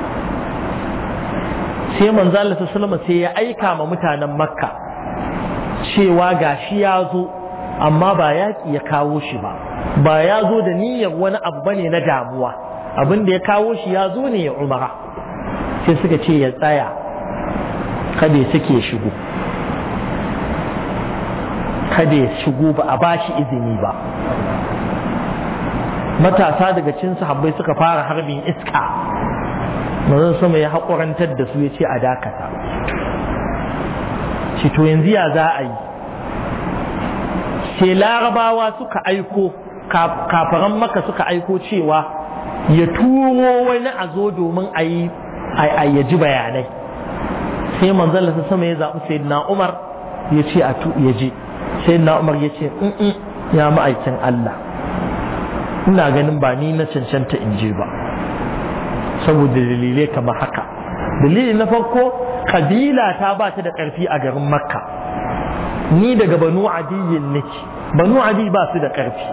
Sai manzo Allah sai ya aika ma mutanen Makka cewa gashi ya zo, amma ba yaƙi ya kawo shi ba ya zo da niyyar wani abu bane na damuwa, abin da ya kawo shi ya zo ne ya umara. Sai suka ce ya tsaya, kada ya sake shigo, kada ya shigo ba a bashi izini ba. Matasa daga cikin sahabbai suka fara harbin iska, manzon sama ya haƙurantar da su ya ce a dakata. Shi to yanzu ya za a yi? Sai larabawa suka aiko, kafaran Makka suka aiko cewa ya turo wani a zo domin a yi ji bayanai. Sai manzon Allah sama ya zaɓi sayyidina Umar ya ce ya je. Sayyidina Umar ya ce ya ma'aikin Allah, ina ganin ba ni na cancanta in je ba saboda dalilai kamar haka. Dalili na farko, kabila ta ba ta da ƙarfi a garin Makka, ni daga Banu Adiyyin nake, Banu Adi ba su da ƙarfi.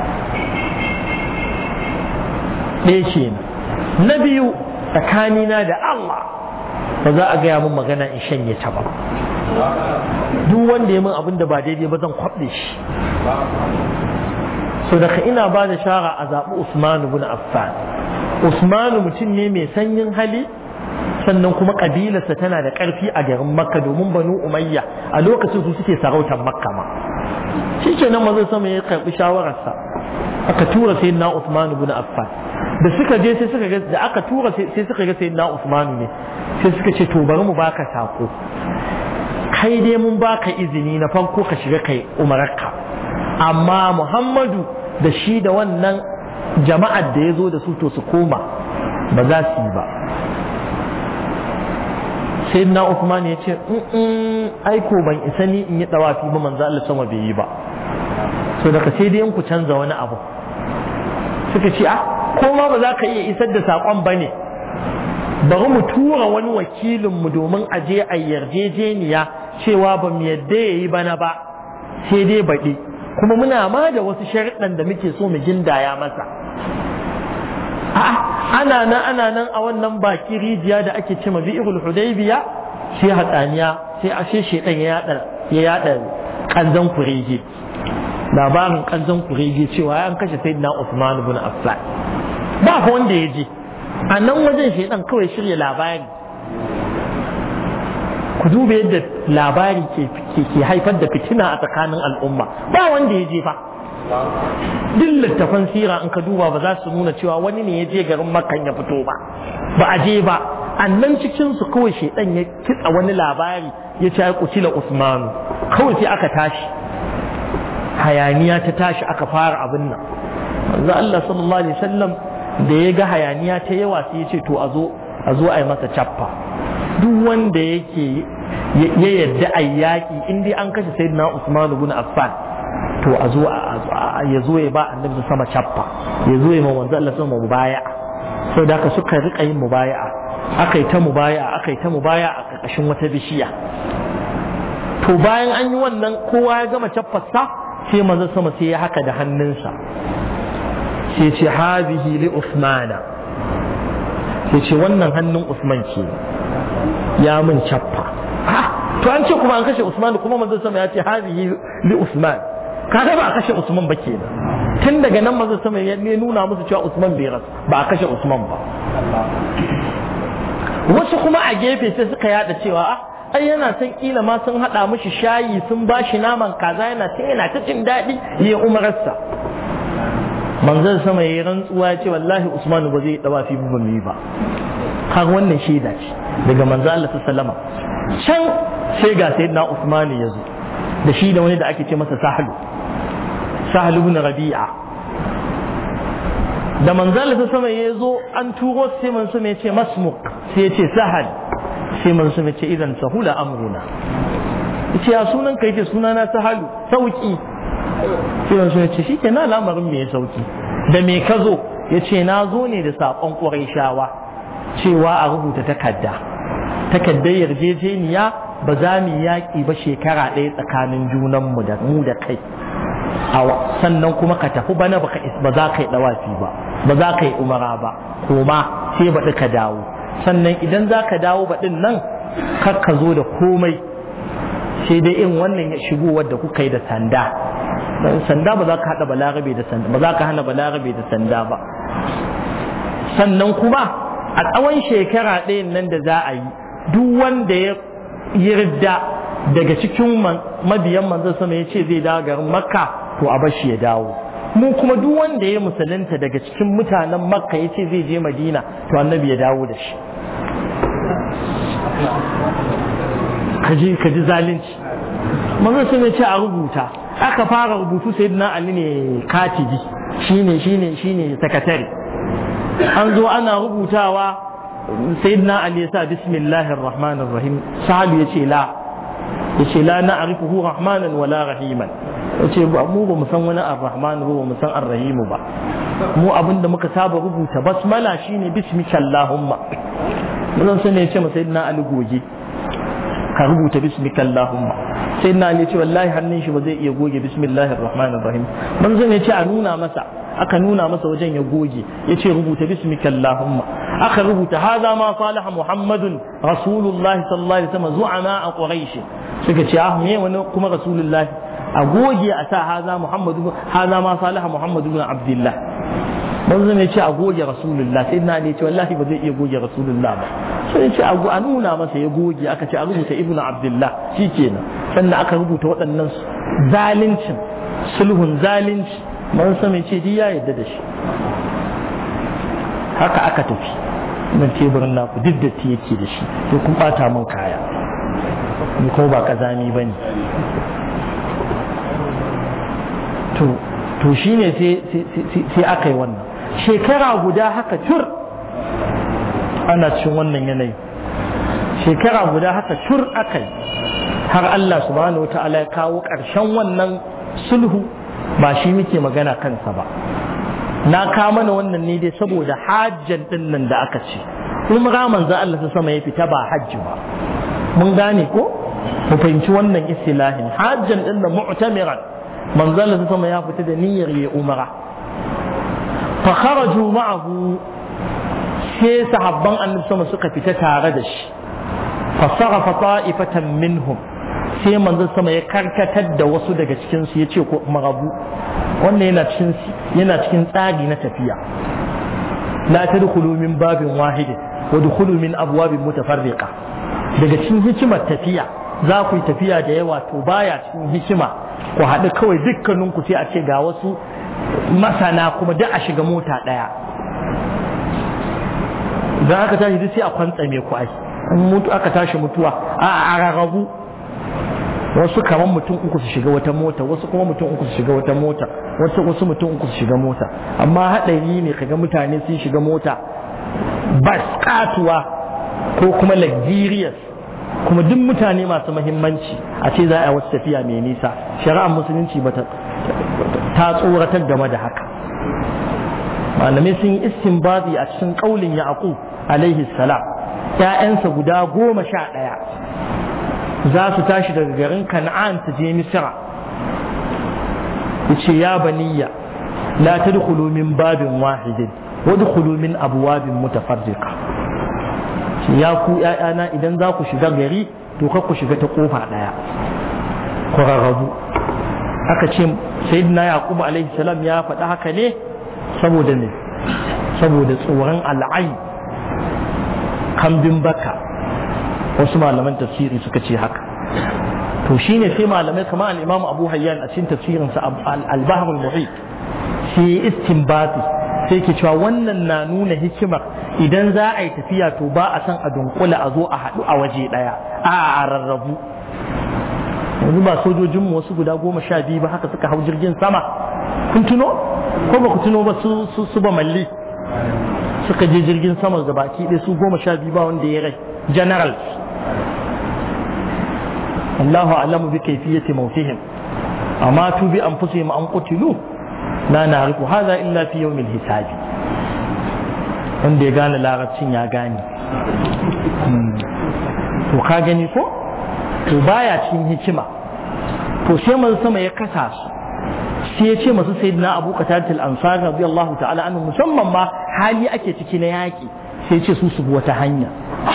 ɗaya kenan. Na biyu, tsakanina da Allah ba za a gaya min magana in shanye ta ba, duk wanda ya min abin da ba daidai ba zan kwaɓe shi. So daga ina ba da shara a zaɓi Usman ibn Affan. Usman mutum ne mai sanyin hali, sannan kuma ƙabilarsa tana da ƙarfi a garin Makka, domin Banu Umayya a lokacin su suke sarautar Makka ma. Shi ke nan mazan sama ya karɓi shawararsa, aka tura sayyidina Usman ibn Affan. Da suka je sai suka ga, da aka tura sai suka ga sayyidina Usman ne, sai suka ce to bari mu baka sako, kai dai mun baka izini na farko ka shiga kai umararka, amma Muhammadu da shi da wannan jama'ar da ya zo da su to su koma, ba za su yi ba. Sayyidina Uthman ya ce aiko ban isa ni in yi tawafi ba, manzo Allah sama bai yi ba, so daga sai dai ku canza wani abu. Suka ce ko ma ba za ka iya isar da saƙon ba ne, bari mu tura wani wakilinmu domin a je a yarjejeniya cewa ba mu yadda ya yi bana ba sai dai baɗi, kuma muna ma da wasu sharuɗan da muke so mu gindaya masa. Ana nan a wannan baki rijiya da ake ce Bi'rul Hudaybiya, sai hatsaniya, sai ashe shedan ya yada kanzan kurege, labarin kanzan kurege cewa an kashe sayyidina Uthman ibn Affan. Ba fa wanda ya je a nan wajen, shedan kawai shirya labari. Ku duba yadda labari ke haifar da fitina a tsakanin al'umma. Ba wanda ya je fa. Duk littafan sira in ka duba ba za su nuna cewa wani ne ya je garin Makka ya fito ba, ba a je ba. Annan cikin su kawai shedan ya kitsa wani labari ya ce kutila Usmanu, kawai sai aka tashi, hayaniya ta tashi, aka fara abin nan, manzo Allah sallallahu alaihi wasallam da ya ga hayaniya ta yawa sai ya ce to a zo a yi masa cappa. Duk wanda yake ya yarda a yaƙi in dai an kashe sayyidina Usman ibn Affan to ya zo ya ba annabi sama cappa, ya zo ya ma manzo Allah sama mubaya'a. Sau da suka rika yin mubaya'a, aka yi ta mubaya'a a ƙarƙashin wata bishiya. To bayan an yi wannan kowa ya gama capparsa sai manzo sama sai ya haka da hannunsa sai ce hazihi li Usmana, sai ce wannan hannun Usman ke ya min cappa. To an ce kuma an kashe Usman kuma manzo sama ya ce hazihi li Usman, kaga ba a kashe Usman ba kenan. Tun daga nan manzo sama ya nuna musu cewa Usman bai rasu, ba a kashe Usman ba. Wasu kuma a gefe sai suka yada cewa ai yana san kila ma sun hada mishi shayi sun bashi naman kaza yana ta jin daɗi ya umararsa. Manzon sama yayi rantsuwa ya ce wallahi Usman ba zai dawa fi bumi ba. Kaga wannan shaida ce daga manzo Allah sallallahu alaihi wasallam. Can sai ga sayyidina Usman ya zo da shi da wani da ake ce masa Sahlu ibn Rabi'a. Da manzo Allah sallallahu alaihi wasallam ya zo an turo sai manzo sama ya ce masmuk, sai ya ce Sahal, sai manzo sama ya ce idan sahula amruna. Yace ya sunan ka? yace sunana Sahalu, sauki. Sai manzo ya ce shikenan al'amarin me ya sauki. Da me ka zo? Yace na zo ne da sakon Qurayshawa cewa a rubuta takaddar yarjejeniya ba za mu yaƙi ba shekara ɗaya tsakanin junanmu da mu da kai. Sannan kuma ka tafi bana ba za ka yi ɗawafi ba za ka yi umara ba, koma sai baɗi ka dawo. Sannan idan za ka dawo baɗin nan kar ka zo da komai sai dai in wannan ya shigo wadda kuka yi da sanda. Sanda ba za ka haɗa balarabe da sanda, ba za ka hana balarabe da sanda ba. Sannan kuma a tsawon shekara ɗayan nan da za a yi duk wanda ya yarda daga cikin mabiyan manzon sama ya ce zai dawo garin Makka to a bashi ya dawo. Mu kuma duk wanda ya musulunta daga cikin mutanen Makka ya ce zai je Madina to annabi ya dawo da shi. Kaji zalunci. Manzon sama ya ce a rubuta, aka fara rubutu sayyidina Ali ne katibi, shine sakatare. An zo ana rubutawa sayyidina Ali ya sa bismillahir rahmanir rahim. Sahabi ya ce la na'rifuhu rahmanan wala rahiman. Yace ba mu ba mu san wani ar-rahman ba mu san ar-rahim ba. Mu abinda muka saba rubuta basmala shine bismika allahumma. Mun san ne yace ma sayyidina Ali goge ka rubuta bismika allahumma. Sayyidina Ali ya ce wallahi hannun shi ba zai iya goge bismillahir rahmanir rahim. Mun san yace a nuna masa, aka nuna masa wajen ya goge, ya ce rubuta bismika Allahumma. Aka rubuta haza ma salaha Muhammadun Rasulullahi sallallahu alaihi wasallam zu'ama a Quraish. Suka ce me wani kuma Rasulullahi, a goge a sa haza ma salaha Muhammadu ibn Abdullah. Manzo ne ce a goge Rasulullah, sai na ne ce wallahi ba zai iya goge Rasulullah ba. Sai ya ce a nuna masa ya goge, aka ce a rubuta Ibn Abdullah, shikenan. Sannan aka rubuta waɗannan zalincin, sulhun zalunci. Man sami ce ya yadda da shi. Haka aka tafi nan teburin naku duk da yake da shi, to kun bata min kaya, ni kuma ba kazami bane. To shine sai aka yi wannan shekara guda haka tur ana cikin wannan yanayi. Shekara guda haka tur aka yi har Allah subhanahu wata'ala ya kawo ƙarshen wannan sulhu. Ba shi muke magana kansa ba, na kawo mana wannan ne dai saboda hajjan din nan da aka ce umra manzo Allah ta sama ya fita ba hajji ba. Mun gane ko mu fahimci wannan istilahin hajjan din da mu'tamiran manzo Allah ta sama ya fita da niyyar ya umra. Fa kharaju ma'ahu, sai sahabban annabi sama suka fita tare da shi. Fa sarafa ta'ifatan minhum, sai manzon sama ya karkatar da wasu daga cikin su yace ko marabu. Wannan yana cikin tsari na tafiya. La tadkhulu min babin wahid wa dkhulu min abwabin mutafarriqa. Daga cikin hikimar tafiya za ku yi tafiya da yawa, to baya cikin hikima ku haɗu kawai dukkaninku sai a ce ga wasu masana kuma duk a shiga mota ɗaya. Idan aka tashi duk sai a kwantsame ku ai. In mutu aka tashi mutuwa a rarrabu. wasu kamar mutum uku su shiga wata mota, wasu kuma mutum uku su shiga wata mota, wasu mutum uku su shiga mota. Amma haɗari ne kaga mutane sun shiga mota bas katuwa ko kuma luxurious, kuma duk mutane masu muhimmanci a ce za a yi wasu tafiya mai nisa. Shari'ar musulunci ta tsoratar game da haka. Malamai sun yi istinbati a cikin kaulin Yaqub alaihi salam, ƴaƴansa guda 11 za su tashi daga garin Kan'an su je Misra. Yace ya baniya la tadkhulu min babin wahidin wadkhulu min abwabin mutafarriqa. Ya ku ƴaƴana idan za ku shiga gari to kar ku shiga ta kofa ɗaya, ku rarrabu. Aka ce sayyidina Yaqub alaihi salam ya faɗi haka ne saboda ne, saboda tsoron al'ai, kambin baka. Wasu malaman tafsiri suka ce haka. To shine sai malamai kamar al-Imam Abu Hayyan a cikin tafsirinsa al-Bahr al-Muhit sai istinbati sai ke cewa wannan na nuna hikimar idan za a yi tafiya to ba a san a dunkula a zo a haɗu a waje ɗaya, a rarrabu. Yanzu ba sojojinmu wasu guda 12 ba haka suka hau jirgin sama, kun tuno ko ba ku tuno ba? su ba malli suka je jirgin sama da baki ɗaya su 12 ba wanda ya rai, generals. Allahu a'lamu bi kayfiyati mautihim amma tu bi anfusihim an qutilu la na'rifu hadha illa fi yawm al-hisab. Wanda ya gane larabcin ya gane. To ka gani ko to baya cikin hikima. To sai man sama ya kasa su, sai ya ce masu sayyidina Abu Qatada al-Ansari radiyallahu ta'ala anhu, musamman ma hali ake ciki na yaki, sai ya ce su bi wata hanya.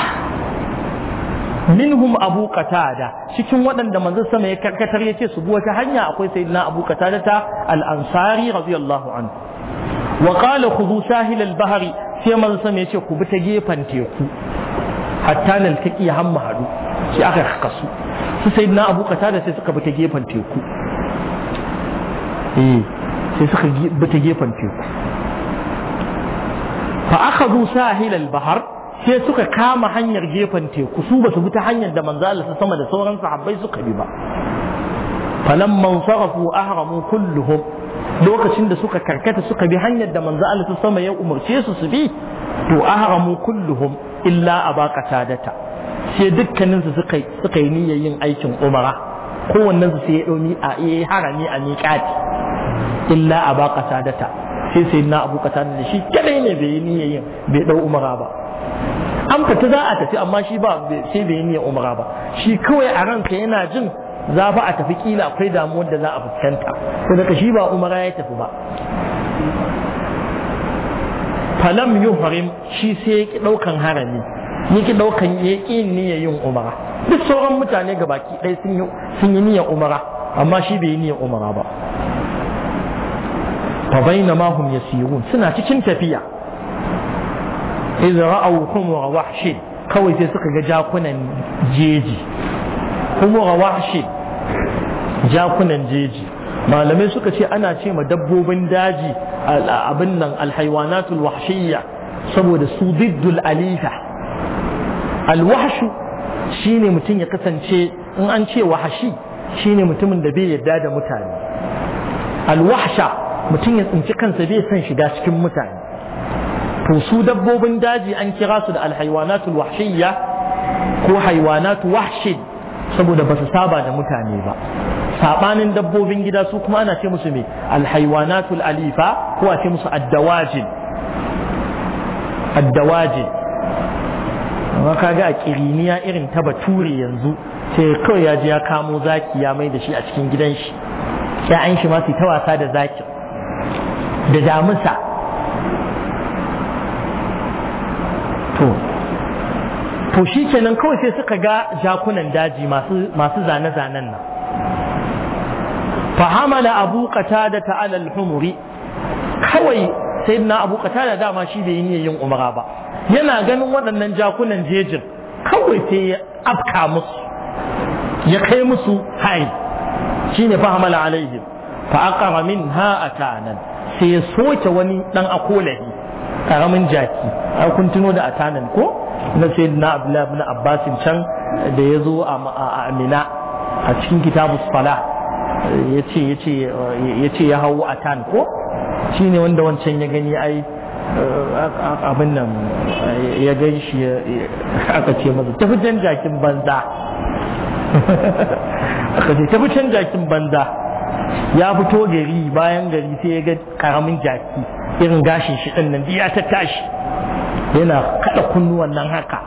Minhum Abu Qatada, cikin waɗanda manzon sama ya karkatar ya ce su bi wata hanya akwai sayyidina Abu Qatada al-Ansari radiyallahu anhu. Wa qala khudhu sahil al-bahri, sai manzon sama ya ce ku bi ta gefen teku hatta naltaqi hamma hadu. Sai aka kasu su sayyidina Abu Qatada sai suka bi ta gefen teku. Sai suka bi ta gefen teku. Fa akhadhu sahil al-bahr, sai suka kama hanyar gefen teku, su ba su bi ta hanyar da manzo Allah sama da sauran sahabbai suka bi ba. Falamman sarafu ahramu kulluhum, lokacin da suka karkata suka bi hanyar da manzo Allah sama ya umarce su bi, to ahramu kulluhum illa Aba Qatadata, sai dukkanin su suka yi niyyar yin aikin umara, kowannen su sai ya dauni a harami a miqati illa Aba Qatadata, sai sayyidina Abu Qatada da shi kadai ne bai yi niyyar yin bai dau umara ba. An fita za a tafi amma shi ba sai bai yi niyyar umara ba, shi kawai a ranka yana jin za fa a tafi kila akwai damuwar da za a fuskanta, to daga shi ba umara ya tafi ba. Falam yuhrim, shi sai ya ki daukan harami, ya ki daukan ya ki niyyar yin umara. Duk sauran mutane gabaki ɗaya sun yi niyyar umara, amma shi bai yi niyyar umara ba. Fa bainama hum yasirun, suna cikin tafiya, idza ra'aw humura wahshi, kawai sai suka ga jakunan jeji. Humura wahshi, jakunan jeji, malamai suka ce ana ce ma dabbobin daji abin nan alhaywanatul wahshiyya saboda su diddul alifa. Alwahshu shine mutum ya kasance, in an ce wahashi shine mutumin da bai yarda da mutane. Alwahsha mutum ya tsinci kansa bai son shiga cikin mutane. To su dabbobin daji an kira su da alhaywanatul wahshiyya ko haywanatu wahshin saboda ba su saba da mutane ba. Sabanin dabbobin gida su kuma ana ce musu me alhaywanatul alifa ko a ce musu addawajin. Amma kaga a kiriniya irin ta bature yanzu sai kawai ya je ya kamo zaki ya mai da shi a cikin gidan shi, ya'yan shi ma su ta wasa da zaki da damusa. To shi kenan kawai sai suka ga jakunan daji masu zane-zanen nan. Fahamala Abu Qatada ala al-humuri, kawai sayyidina Abu Qatada dama shi bai yi niyyar yin umara ba, yana ganin waɗannan jakunan jejin kawai sai ya afka musu, ya kai musu hari, shine fahamala alaihim fa aqara minha atanan, sai ya soke wani dan akolahi karamin jaki. Ai kun tuno da atanan ko na sayyidina Abdullah ibn Abbas can da ya zo a Amina a cikin kitabus sala yace ya hawo atan ko shine wanda wancan ya gani ai abin nan ya gan shi aka ce masa tafi can jakin banza aka ce tafi can jakin banza ya fito gari bayan gari sai ya ga karamin jaki irin gashin shi din nan ya ta tashi yana kada kunnuwan nan haka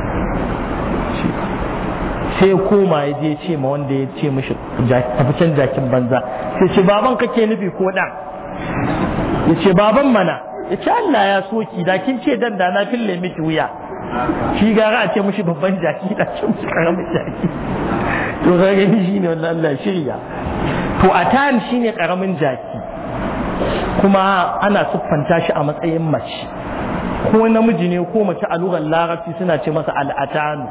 sai koma ya je ce ma wanda ya ce mishi tafi can jakin banza sai ce baban kake nufi ko dan ya ce baban mana ya ce Allah ya soki da kin ce dan da na fille miki wuya shi gara a ce mishi babban jaki da ce mishi karamin jaki to ga gani shine wannan Allah shirya to atan shine karamin jaki kuma ana siffanta shi a matsayin mace ko namiji ne ko mace a lugar larabci suna ce masa al'atanu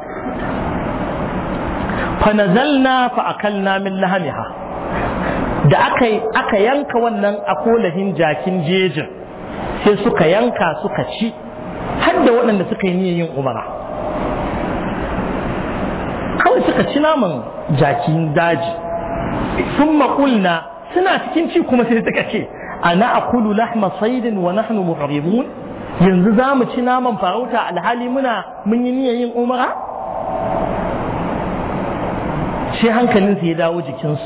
fa nazalna fa akalna min lahamiha da aka yanka wannan akolahin jakin jejin sai suka yanka suka ci har da waɗanda suka yi niyyar yin umara kawai suka ci naman jakin daji sun maƙulna suna cikin ci kuma sai suka ce ana akulu lahma saidin wa nahnu muhrimun yanzu za mu ci naman farauta alhali mun yi niyyar yin umara sai hankalinsu ya dawo jikinsu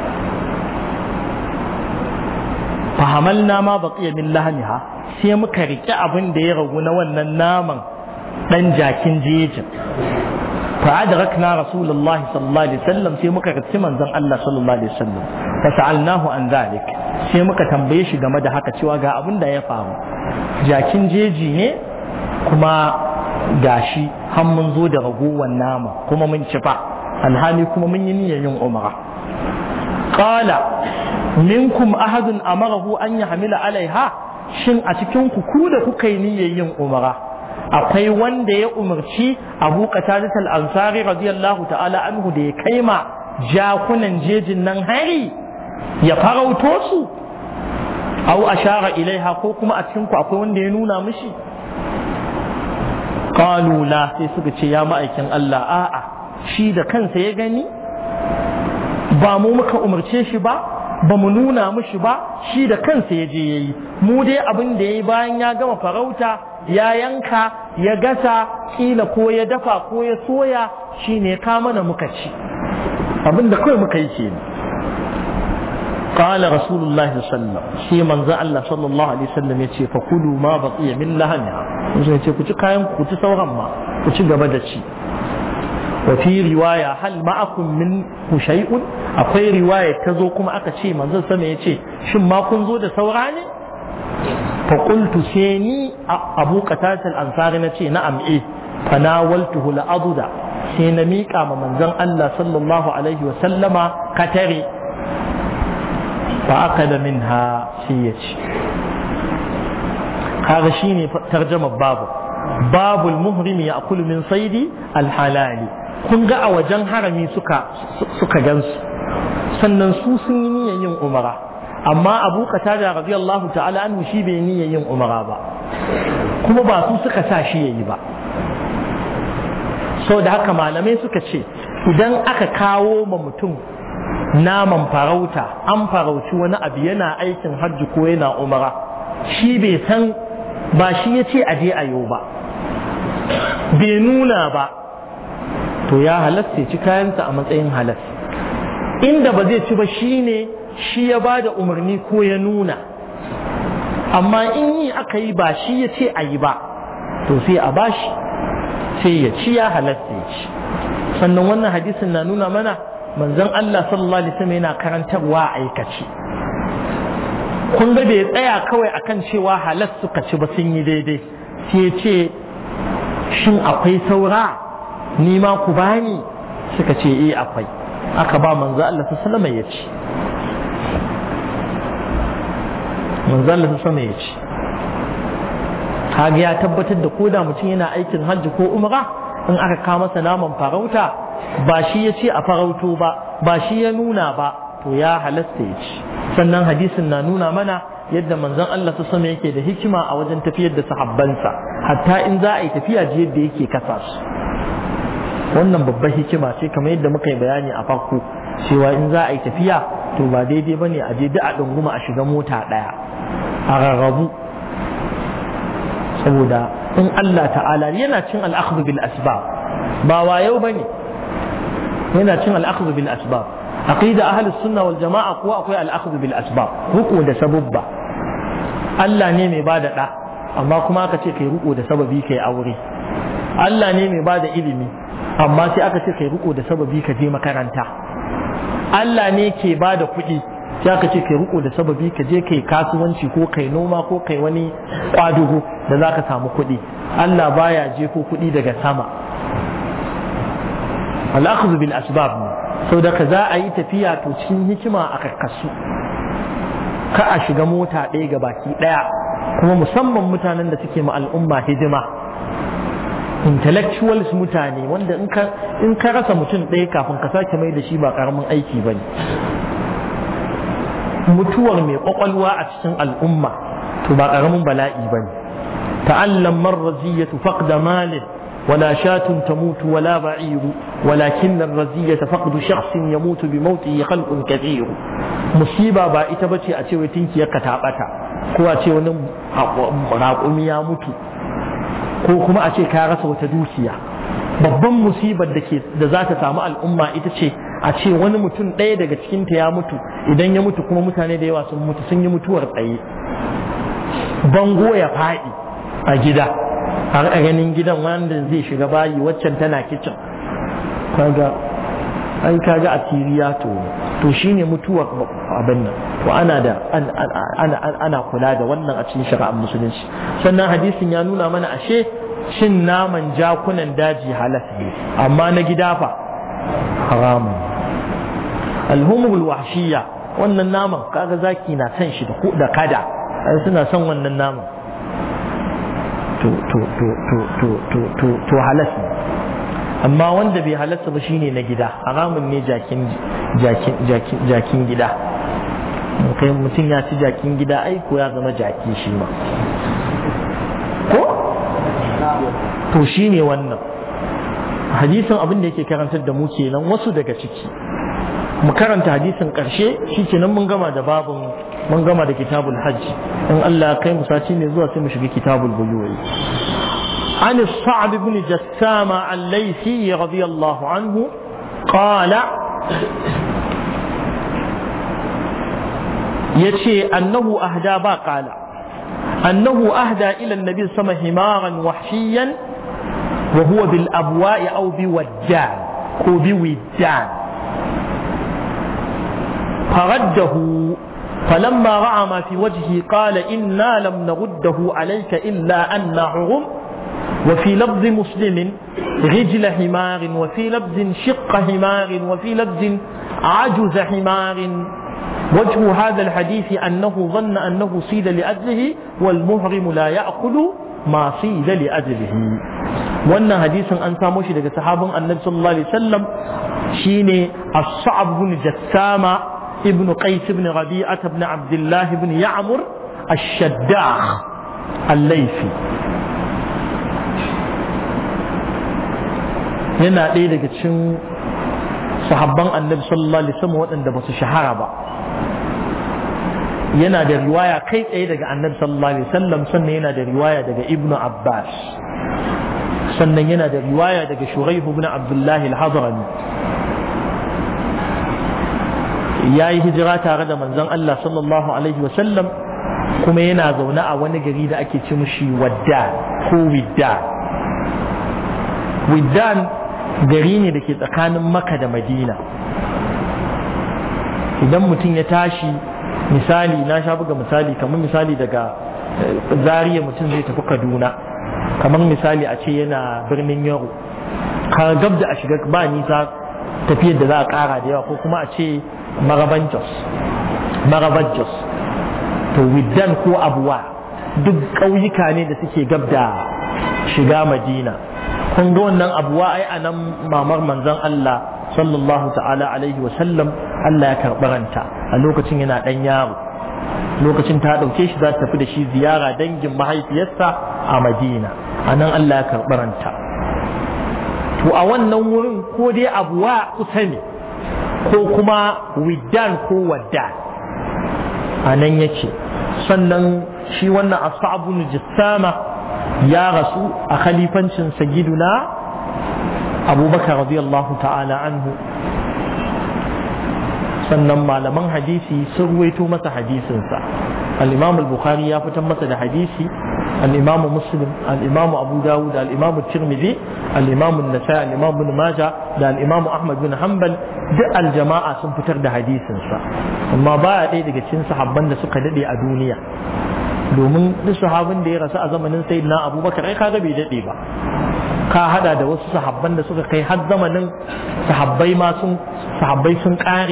fahamalna ma baqiya min lahmiha sai muka rike abin da ya ragu na wannan naman dan jakin jejin fa adrakna rasulullahi sallallahu alaihi wasallam sai muka rike manzon Allah sallallahu alaihi wasallam fa sa'alnahu an dhalik sai muka tambaye shi game da haka cewa ga abin da ya faru jakin jeji ne kuma gashi har mun zo da ragowar nama kuma mun ci fa alhali kuma mun yi niyyar yin umra qala minkum ahadun amarahu an yahmila alaiha shin a cikin ku da kuka yi niyyar yin umra akwai wanda ya umarci Abu Qatadah al-Ansari radiyallahu ta'ala anhu da ya kaima jakunan jejin nan hari ya farauto su aw ashara ilaiha ko kuma a cikin ku akwai wanda ya nuna mishi qalu la sai suka ce ya ma'aikin Allah a'a shi da kansa ya gani ba mu muka umarce shi ba ba mu nuna mishi ba shi da kansa ya je yayi mu dai abin da yayi bayan ya gama farauta ya yanka ya gasa kila ko ya dafa ko ya soya shine ka mana muka ci abin da kawai muka yi kenan قال رسول الله صلى الله عليه وسلم شي منزل الله صلى الله عليه وسلم yace fa kulu ma baqiya min lahamiha sai yace ku ci kayan ku ci sauran ma ku ci gaba da ci wa fi riwaya hal ma'akum min shay'un akwai riwaya ta zo kuma aka ce manzon sama yace shin ma kun zo da saura ne fa qultu sai ni Abu Qatadah al-Ansari nace na'am fa nawaltuhu al-aduda sai na miƙa ma manzon Allah sallallahu alaihi wa sallama katare fa akala minha shi yace kaga shine tarjumar babul muhrimi ya'kulu min saidi al-halali kun ga a wajen harami suka gansu sannan su sun yi niyyar yin umara amma Abu Qatada radiyallahu ta'ala anhu shi bai niyyar yin umara ba kuma ba su suka sa shi yayi ba saboda haka malamai suka ce idan aka kawo ma mutum naman farauta an farauci wani abu yana aikin hajji ko yana umara shi bai san ba shi ya ce aje a yau ba bai nuna ba to ya halatta ci kayansa a matsayin halas inda ba zai ci ba shine shi ya ba da umarni ko ya nuna amma in yi aka yi ba shi ya ce a yi ba to sai a bashi sai ya ci ya halatta ya ci sannan wannan hadisin na nuna mana manzon Allah sallallahu alaihi wasallam yana karantarwa aikace kun ga bai tsaya kawai akan cewa halas suka ci ba sun yi daidai sai ya ce shin akwai saura ni ma ku bani suka ce akwai aka ba manzo Allah sallallahu alaihi wasallam ya ci manzo Allah sallallahu alaihi wasallam ya ci kaga ya tabbatar da koda mutum yana aikin hajji ko umra in aka kawo masa naman farauta ba shi ya ce a farauto ba shi ya nuna ba to ya halasta ya ci sannan hadisin na nuna mana yadda manzon Allah sallallahu alaihi wasallam yake da hikima a wajen tafiyar da sahabbansa hatta in za a yi tafiya ji yadda yake kasa su wannan babbar hikima ce kamar yadda muka yi bayani a farko cewa in za a yi tafiya to ba daidai ba ne a je duk a ɗunguma a shiga mota ɗaya a rarrabu saboda in Allah ta'ala yana cin al'akhdhu bil asbab ba wayo bane yana cin al'akhdhu bil asbab aqida ahlus sunna wal jama'a kuwa akwai al'akhdhu bil asbab ruku da sababba Allah ne mai bada da amma kuma aka ce kai ruku da sababi kai aure Allah ne mai bada ilimi amma sai aka ce kai ruku da sababi ka je makaranta Allah ne ke bada kuɗi sai aka ce kai ruku da sababi ka je kai kasuwanci ko kai noma ko kai wani kwadugo da zaka samu kuɗi Allah baya jefo kuɗi daga sama al-akhdhu bil asbab sau da ka za a yi tafiya to cikin hikima a karkasu ka a shiga mota ɗaya ga baki ɗaya kuma musamman mutanen da suke ma al'umma hidima intellectuals mutane wanda in ka rasa mutum ɗaya kafin ka sake mai da shi ba ƙaramin aiki ba ne mutuwar mai ƙwaƙwalwa a cikin al'umma to ba ƙaramin bala'i ba ne ta'allam marraziyatu faqda malin ولا شاة تموت ولا بعير ولكن الرزية فقد شخص يموت بموته خلق كثير مصيبة با ita bace a ce wai tinki ya katabata ko a ce wani raƙumi ya mutu ko kuma a ce ka rasa wata dukiya babban musibar da za ta samu al'umma ita ce a ce wani mutum ɗaya daga cikinta ya mutu idan ya mutu kuma mutane da yawa sun mutu sun yi mutuwar tsaye bango ya faɗi a gida har a ganin gidan wanda zai shiga bayi waccan tana kicin kaga asiriya to shine mutuwar abin nan to ana kula da wannan a cikin shari'ar musulunci sannan hadisin ya nuna mana ashe cin naman jakunan daji halas ne amma na gida fa haramun alhumul wahshiya wannan naman kaga zaki na san shi da kada suna son wannan naman to halas ne amma wanda bai halasta ba shine na gida haramun ne jakin gida kai mutum ya ci jakin gida ai ko ya zama jaki shi ma ko to shine wannan hadisin abin da yake karantar da mu kenan wasu daga ciki mu karanta hadisin karshe shikenan mun gama da babun mun gama da kitabul hajj in Allah kai mu sati ne zuwa sai mu shiga kitabul buyu'i عن الصعب بن جسامة الليثي رضي الله عنه قال يشي أنه أهدى قال أنه أهدى إلى النبي صلى الله عليه وسلم حمارا وحشيا وهو بالأبواء أو بودان فرده فلما رأى ما في وجهه قال إنا لم نرده عليك إلا أن حرم وفي لفظ مسلم رجل حمار وفي لفظ شق حمار وفي لفظ عجز حمار وجه هذا الحديث أنه ظن أنه صيد لأجله والمحرم لا يأخذ ما صيد لأجله وأن حديث أن ساموشي لك صحابة النبي صلى الله عليه وسلم شيني الصعب بن جسامة ابن قيس بن ربيعة بن عبد الله بن يعمر الشداخ الليثي yana ɗaya daga cikin sahabban annabi sallallahu alaihi wasallam waɗanda ba su shahara ba yana da riwaya kai tsaye daga annabi sallallahu alaihi wasallam sannan yana da riwaya daga ibnu abbas sannan yana da riwaya daga shuraihu ibn abdullahi al-hadrami ya yi hijira tare da manzon Allah sallallahu alaihi wasallam kuma yana zaune a wani gari da ake ce mushi waddan ko widdan gari ne da ke tsakanin Makka da Madina idan mutum ya tashi misali na sha buga misali kamar misali daga Zariya mutum zai tafi Kaduna kamar misali a ce yana birnin Yaro ka gab da a shiga ba nisa tafiyar da za a kara da yawa ko kuma a ce Maraban Jos to widdan ko abuwa duk ƙauyuka ne da suke gab da shiga Madina kun ga wannan abuwa ai anan mamar manzon Allah sallallahu ta'ala alaihi wa sallam Allah ya karɓi ranta a lokacin yana ɗan yaro lokacin ta ɗauke shi za ta tafi da shi ziyara dangin mahaifiyarsa a Madina anan Allah ya karɓi ranta to a wannan wurin ko dai abuwa kusa ne ko kuma widdan ko waddan a nan yake. sannan shi wannan As-Sa'b ibn Jassama ya rasu a khalifancin sayyiduna Abubakar radiyallahu ta'ala anhu. sannan malaman hadisi sun ruwaito masa hadisinsa. al-Imam al-Bukhari ya fitar masa da hadisi, al-Imam Muslim, al-Imam Abu Dawud, al-Imam Tirmidhi, al-Imam An-Nasa'i, al-Imam Ibn Majah da al-Imam Ahmad bin Hanbal duk al-jama'a sun fitar da hadisinsa. amma ba ɗaya daga cikin sahabban da suka dade a duniya, domin duk sahabin da ya rasu a zamanin sayyidina Abubakar ai kaga bai dade ba. ka hada da wasu sahabban da suka kai har zamanin sahabbai sun kare.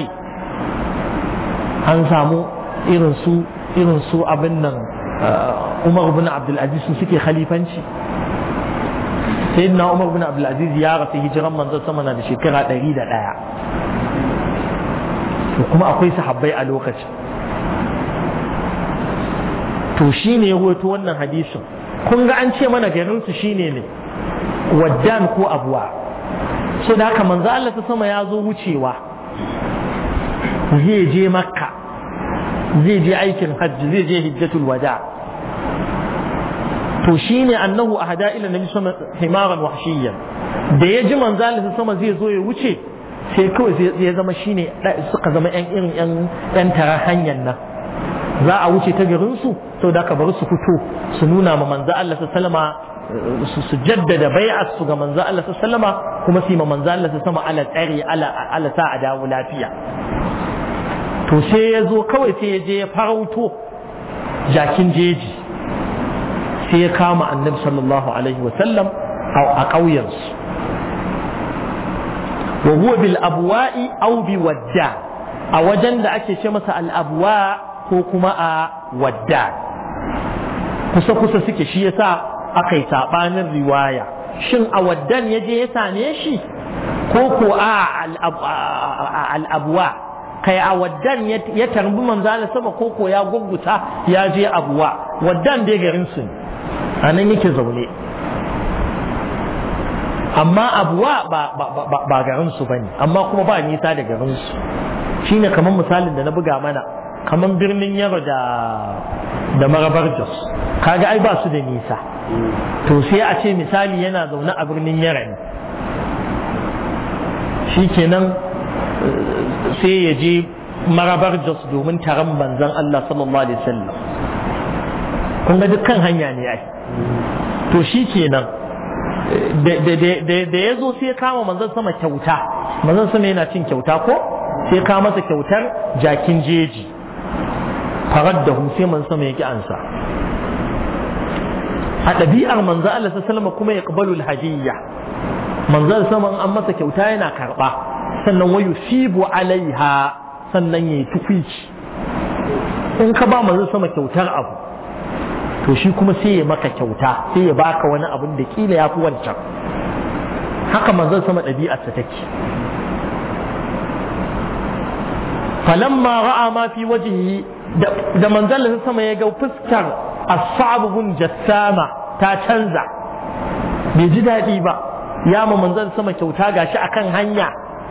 an samu irin su abin nan Umar bin Abdul Aziz su suke khalifanci. sayyidina Umar bin Abdul Aziz ya rasu hijiran manzon sama na da shekara 101. to kuma akwai sahabbai a lokacin. to shine ya rawaito wannan hadisin. kun ga an ce mana garin su shine ne waddan ko abuwa. so da haka manzo Allah ta sama ya zo wucewa zai je Makka, zai je aikin hajji, zai je hijjatul wada. to shine annahu ahada ila nabi sallallahu alaihi wasallam himaran wahshiyan. da ya ji manzo Allah ta sama zai zo ya wuce, sai kawai ya zama shine suka zama yan tara hanyar nan. za a wuce ta garin su, sau da aka bar su fito su nuna ma manzo Allah sallama, su jaddada bai'ar su ga manzo Allah sallama, kuma su yi ma manzo Allah sallama ala tsari ala sa a dawo lafiya. to sai ya zo kawai sai ya je ya farauto jakin jeji, sai ya kama annabi sallallahu alaihi wa sallam a ƙauyensu. wa huwa bil abwa'i aw bi wadda, a wajen da ake ce masa al abwa ko kuma a wadda, kusa suke. shi yasa aka yi sabanin riwaya, shin a waddan ya je ya same shi ko a al-abwa, kai a waddan ya tarbi manzo Allah sama ko ya gugguta ya je abuwa. waddan dai garin su a nan yake zaune, amma abuwa ba garin su bane, amma kuma ba nisa da garin su. shine kamar misalin da na buga mana, kamar birnin Yaro da Marabar Jos, kaga ai ba su da nisa. to sai a ce misali yana zaune a birnin Yaro ne, shikenan sai ya je Marabar Jos domin taron manzon Allah sallallahu alaihi wasallam. kun ga dukkan hanya ne ai. to shikenan da ya zo sai ya kama manzon sama kyauta. manzon sama yana cin kyauta ko, sai ka masa kyautar jakin jeji. faraddahu, sai manzon sama yake ansa. a ɗabi'ar manzon Allah sallallahu kuma ya qabalu al-hadiyya. manzon sama an masa kyauta yana karba, sannan wayu sibu alaiha, sannan yayi tufici. in ka ba manzon sama kyautar abu, to shi kuma sai ya maka kyauta, sai ya baka wani abin da kila yafi wancan. haka manzon sama ɗabi'arsa take. falamma ra'a ma fi wajhihi, da manzon sama ya ga fuskar As-Sa'b ibn Jassama ta canza, bai ji daɗi ba. ya ma manzon sama kyauta gashi akan hanya,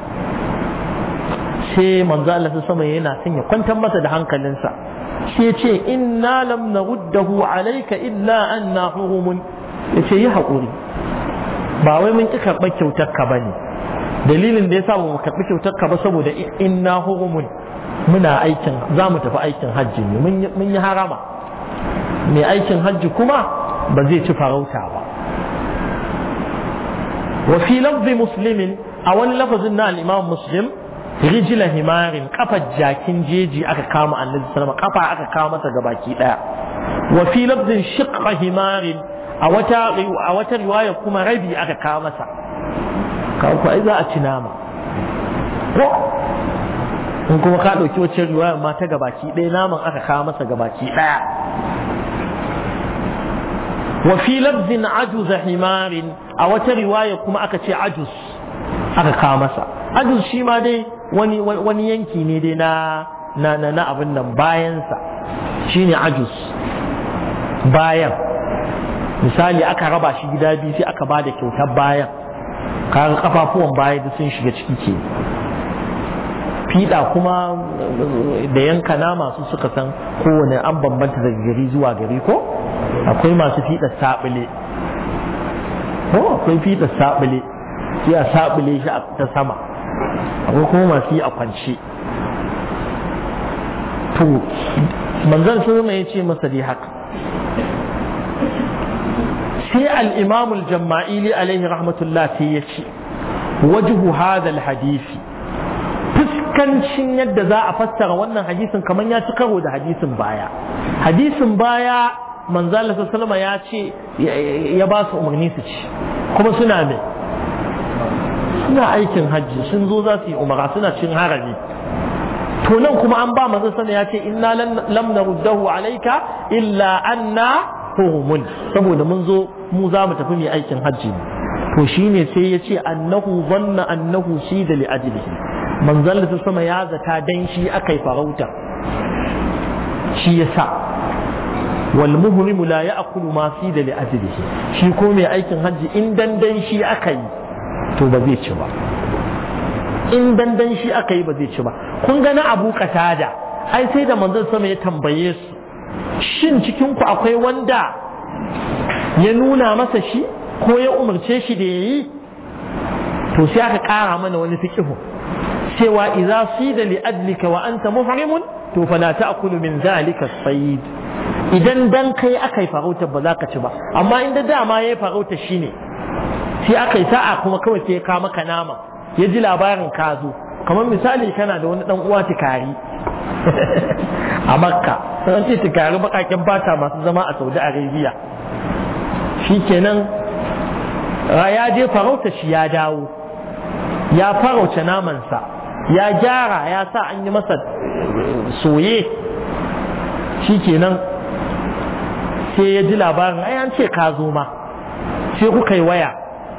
sai manzon sama yana son ya kwantar masa da hankalinsa, sai ce inna lam naruddahu alayka illa anna hurumun. yace yi haƙuri, ba wai mun ki karɓar kyautar ka bane. dalilin da yasa ba mu karɓi kyautar ka ba saboda inna hurumun, muna aikin, za mu tafi aikin hajji ne, mun yi harama. mai aikin hajji kuma ba zai ci farauta ba. wa fi lafzi muslimin, a wani lafazin na al-imam Muslim, rijla himarin, kafar jakin jeji aka kama annabi sallallahu alaihi wasallam, kafa aka kawo masa gabaki daya. wa fi lafzin shiqqa himarin, a wata riwaya kuma rabi aka kawo masa. ko ai za a ci nama ko in kuma ka dauki wacce riwaya ma ta gabaki daya, naman aka kawo masa gabaki daya. wa fi lafzin ajuz himarin, a wata riwaya kuma aka ce ajuz aka kawo masa. ajuz shi ma dai wani yanki ne dai na abin nan bayansa, shine ajuz. bayan misali aka raba shi gida biyu, sai aka ba da kyautar bayan, kaga kafafuwan baya da sun shiga ciki ke. Fiɗa kuma da yanka nama su suka san kowane an bambanta daga gari zuwa gari ko akwai masu fiɗa saɓule ko akwai fiɗa saɓule sai a saɓule shi ta sama akwai kuma masu yi a kwance. to manzon sun ya ce masa dai haka. sai al-imam al-jamma'ili alaihi rahmatullah sai ya ce wajhu hadha al-hadisi, fuskancin yadda za a fassara wannan hadisin kamar ya ci karo da hadisin baya. Hadisin baya manzo Allah sallallahu alaihi ya ce ya ba su umarni su ci kuma suna ne suna aikin hajji sun zo za su yi umara suna cin harami. To nan kuma an ba manzo sallallahu ya ce inna lam naruddahu alayka illa anna hurumun, saboda mun zo mu za mu tafi mai aikin hajji. To shine sai ya ce annahu zanna annahu shida li ajlihi, manzon da sama ya zata dan shi akai farauta shi yasa. wal muhrimu la ya'kulu ma sida li ajlihi, shi ko mai aikin hajji in dan shi akai to ba zai ci ba, in dan shi akai ba zai ci ba. kun ga na Abu Qatada ai sai da manzon sama ya tambaye su shin cikin ku akwai wanda ya nuna masa shi ko ya umarce shi da yayi? to sai aka kara mana wani fiqhu cewa idza sida li adlika wa anta muhrimun to fala ta'kulu min zalika as-sayd. idan dan kai akai farauta ba za ka ci ba, amma inda dama yayi farauta shine sai akai sa'a kuma kawai sai ka maka nama ya ji labarin ka zo. kamar misali kana da wani dan uwa tikari a Makka, sai ce tikari bakakin bata masu zama a Saudi Arabia, shikenan ya je farauta shi ya dawo ya farauce namansa ya gyara ya sa an yi masa soye, shikenan sai ya ji labarin ai an ce ka zo ma, sai kuka yi waya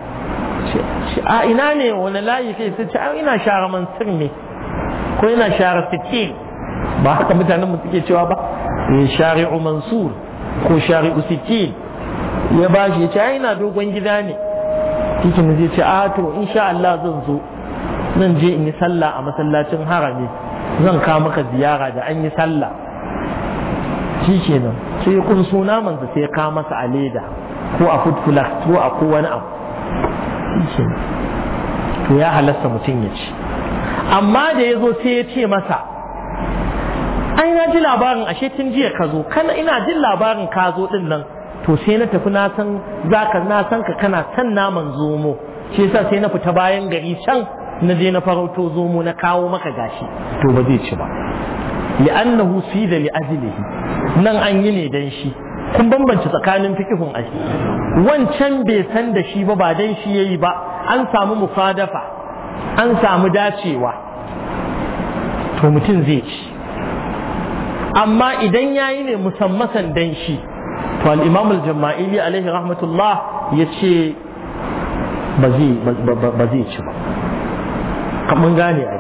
a ina ne wani layi kai sai ce ina share mansur ne ko ina share fitil, ba haka mutanen mu suke cewa ba, shari'u mansur ko shari'u fitil. ya bashi ya ce ai ina dogon gida ne, cikin zai ce a to insha Allah zan zo, zan je in yi sallah a masallacin harami, zan kawo maka ziyara da an yi sallah. shi kenan sai ya kunso namansa sai ya kawo masa a leda ko a food plus ko a kowane abu, shi kenan to ya halasta mutum ya ci. amma da ya zo sai ya ce masa ai na ji labarin ashe tun jiya ka zo, kana ina jin labarin ka zo din nan, to sai na tafi na san ka kana san naman zomo, shi yasa sai na fita bayan gari can na je na farauto zomo na kawo maka gashi. to ba zai ci ba, li'annahu sida li ajlihi, nan an yi ne dan shi. kun bambance tsakanin fiqhun ai, wancan bai san da shi ba dan shi yayi ba, an samu mufadafa an samu dacewa to mutum zai ci. amma idan yayi ne musammasan dan shi to al-imam al-jamma'ili alaihi rahmatullah yace ba zai ci ba. kaman gane ai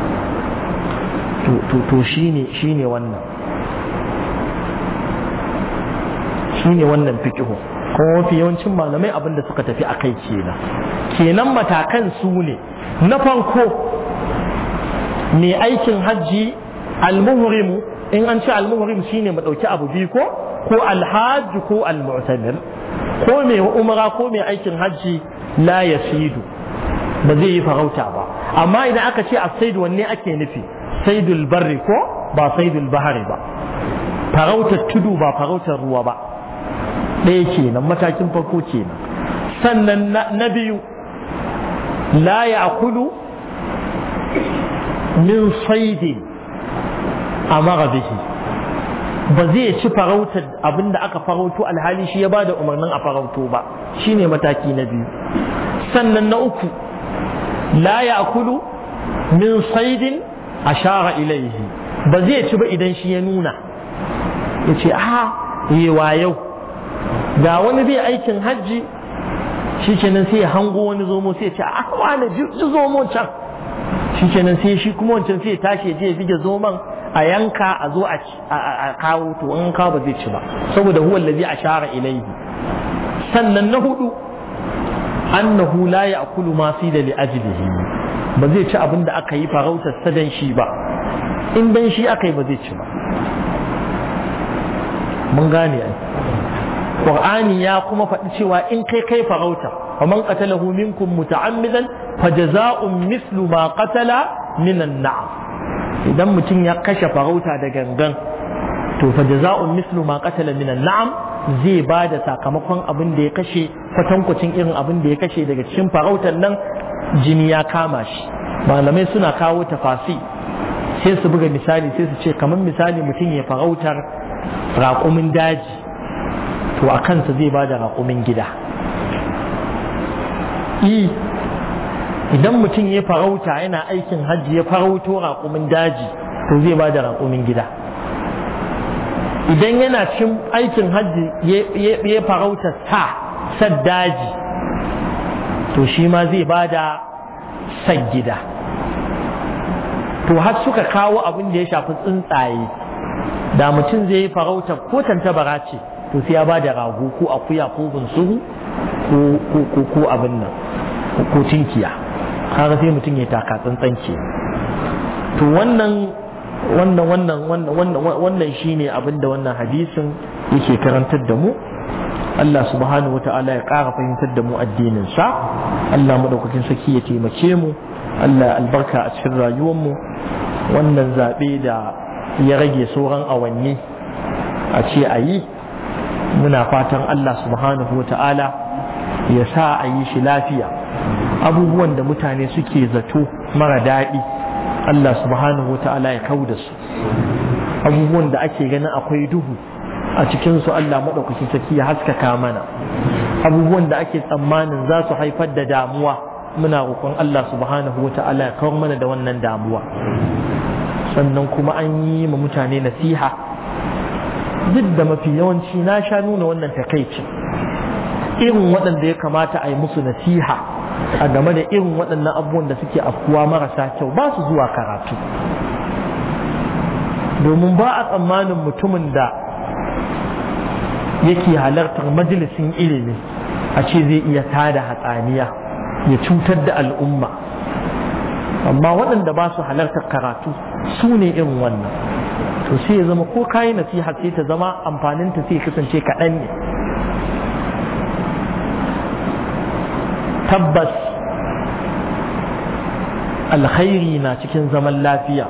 to shine wannan fiqhu. kuma mafi yawancin malamai abinda suka tafi akai kenan matakan su ne. na farko mai aikin hajji al-muhrimu, in an ce al-muhrim shine mu dauki abu biyu ko al-hajj ko al-mu'tamir, ko mai umra ko mai aikin hajji la yasidu, ba zai yi farauta ba. amma idan aka ce as-sayd wanne ake nufi? saydul barri ko ba saydul bahri ba, farautar tudu ba farautar ruwa ba. ɗaya kenan, matakin farko kenan. sannan na biyu la ya'kulu min saydin amara bihi, ba zai ci farautar abinda aka farauto alhali shi ya bada umarnin a farauto ba, shine mataki na biyu. sannan na uku la ya'kulu min saydin ashara ilayhi, ba zai ci ba idan shi ya nuna, yace yewa yau ga wani zai aikin hajji, shi kenan sai ya hango wani zomo sai ya ce wani ji zomo can, shi kenan sai shi kuma wancan sai ya tashi ya je ya bige zoman a yanka a zo a kawo, to in kawo ba zai ci ba saboda huwa allazi ashara ilayhi. sannan na hudu annahu la ya'kulu ma fi da li ajlihi, ba zai ci abin da aka yi farautar sa dan shi ba, in dan shi aka yi ba zai ci ba. mun gane ai Qur'ani ya kuma faɗi cewa in kai farauta wa man qatalahu minkum muta'ammidan fajaza'un mislu ma qatala minan na'am, idan mutum ya kashe farauta da gangan to fajaza'un mislu ma qatala minan na'am, zai ba da sakamakon abin da ya kashe, kwatankwacin irin abin da ya kashe daga cikin farautar nan, jini ya kama shi. Malamai suna kawo tafasi sai su buga misali, sai su ce kamar misali mutum ya farautar raƙumin daji, to a kansa zai ba da raƙumin gida. Idan mutum ya farauta yana aikin hajji ya farauto raƙumin daji, to zai ba da raƙumin gida. Idan yana cin aikin hajji ya farauta sad daji, to shi ma zai ba da sad gida. To har suka kawo abin da ya shafi tsuntsaye, da mutum zai yi farauta ko tantabara ce, to sai ya ba da rago ko akuya ko bunsuru ko abin nan ko tinkiya, kaga sai mutum ya taka tsantsanke. To wannan shine abin da wannan hadisin yake karantar da mu. Allah subhanahu wata'ala ya ƙara fahimtar da mu addinin sa. Allah madaukakin saki ya taimake mu, Allah albarka a cikin rayuwar mu. Wannan zabe da ya rage sauran awanni a ce a yi, muna fatan Allah subhanahu wata'ala ya sa a yi shi lafiya. Abubuwan da mutane suke zato mara daɗi, Allah subhanahu wata'ala ya kauda su. Abubuwan da ake ganin akwai duhu a cikinsu, Allah maɗaukakin sarki ya haskaka mana. Abubuwan da ake tsammanin za su haifar da damuwa, muna roƙon Allah subhanahu wata'ala ya kawar mana da wannan damuwa. Sannan kuma an yi ma mutane nasiha, duk da mafi yawanci na sha nuna wannan takaicin, irin waɗanda ya kamata a yi musu nasiha a game da irin waɗannan abubuwan da suke afkuwa marasa kyau, ba su zuwa karatu. Domin ba a tsammanin mutumin da yake halartar majalisin ilimi a ce zai iya tada hatsaniya ya cutar da al'umma, amma waɗanda ba su halartar karatu su ne irin wannan. To sai ya zama ko kayi nasiha sai ta zama amfaninta sai kasance kaɗan ne. Tabbas alkhairi na cikin zaman lafiya.